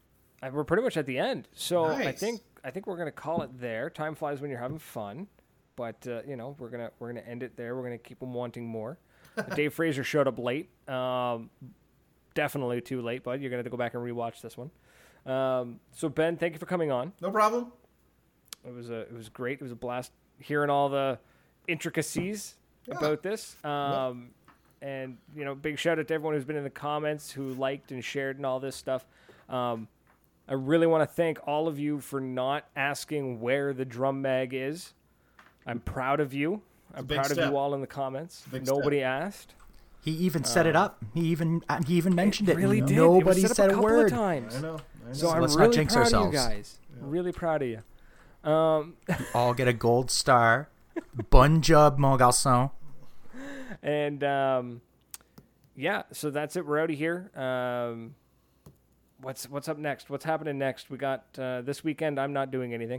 we're pretty much at the end. So nice. I think we're gonna call it there. Time flies when you're having fun. but we're gonna end it there. We're gonna keep them wanting more. Dave Fraser showed up late, definitely too late, bud. You're gonna have to go back and rewatch this one. So Ben, thank you for coming on. No problem. It was great. It was a blast hearing all the intricacies about this. And big shout out to everyone who's been in the comments, who liked and shared and all this stuff. I really want to thank all of you for not asking where the drum mag is. I'm proud of you. I'm proud of you all in the comments. Nobody asked. He even set it up. He even mentioned it. Really did. Nobody it was said a a word. Of times. I know. So So I'm let's really not jinx proud ourselves. of you guys. Yeah. Really proud of you. All get a gold star. Bon job, mon garçon. And so that's it. We're out of here. What's up next? What's happening next? We got this weekend. I'm not doing anything.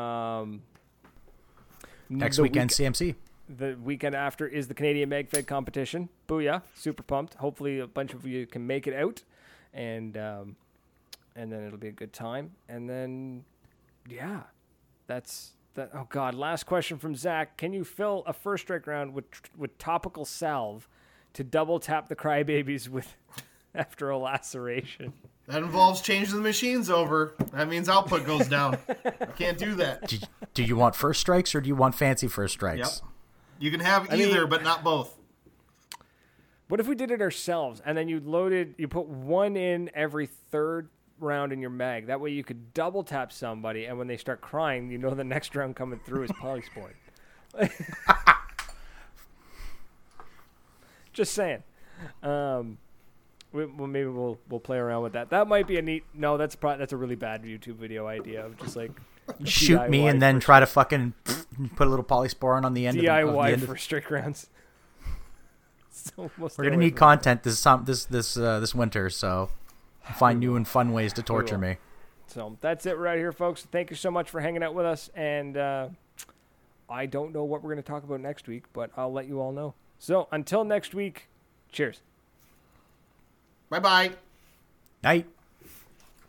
Next weekend, CMC. The weekend after is the Canadian MagFed competition. Booyah! Super pumped. Hopefully, a bunch of you can make it out, and then it'll be a good time. And then, that's that. Oh God! Last question from Zach: can you fill a first strike round with topical salve to double tap the crybabies with after a laceration? That involves changing the machines over. That means output goes down. I can't do that. Do you want first strikes or do you want fancy first strikes? Yep. You can have either, but not both. What if we did it ourselves and then you put one in every third round in your mag? That way you could double tap somebody, and when they start crying, the next round coming through is Polysport. Just saying. Maybe we'll play around with that. That might be a neat. No, that's a really bad YouTube video idea of just like shoot DIY me and then try to fucking put a little polysporin on the end. DIY of the for strike rounds. So we're gonna need content this winter, so find new and fun ways to torture me. So that's it right here, folks. Thank you so much for hanging out with us, and I don't know what we're gonna talk about next week, but I'll let you all know. So until next week, cheers. Bye-bye. Night.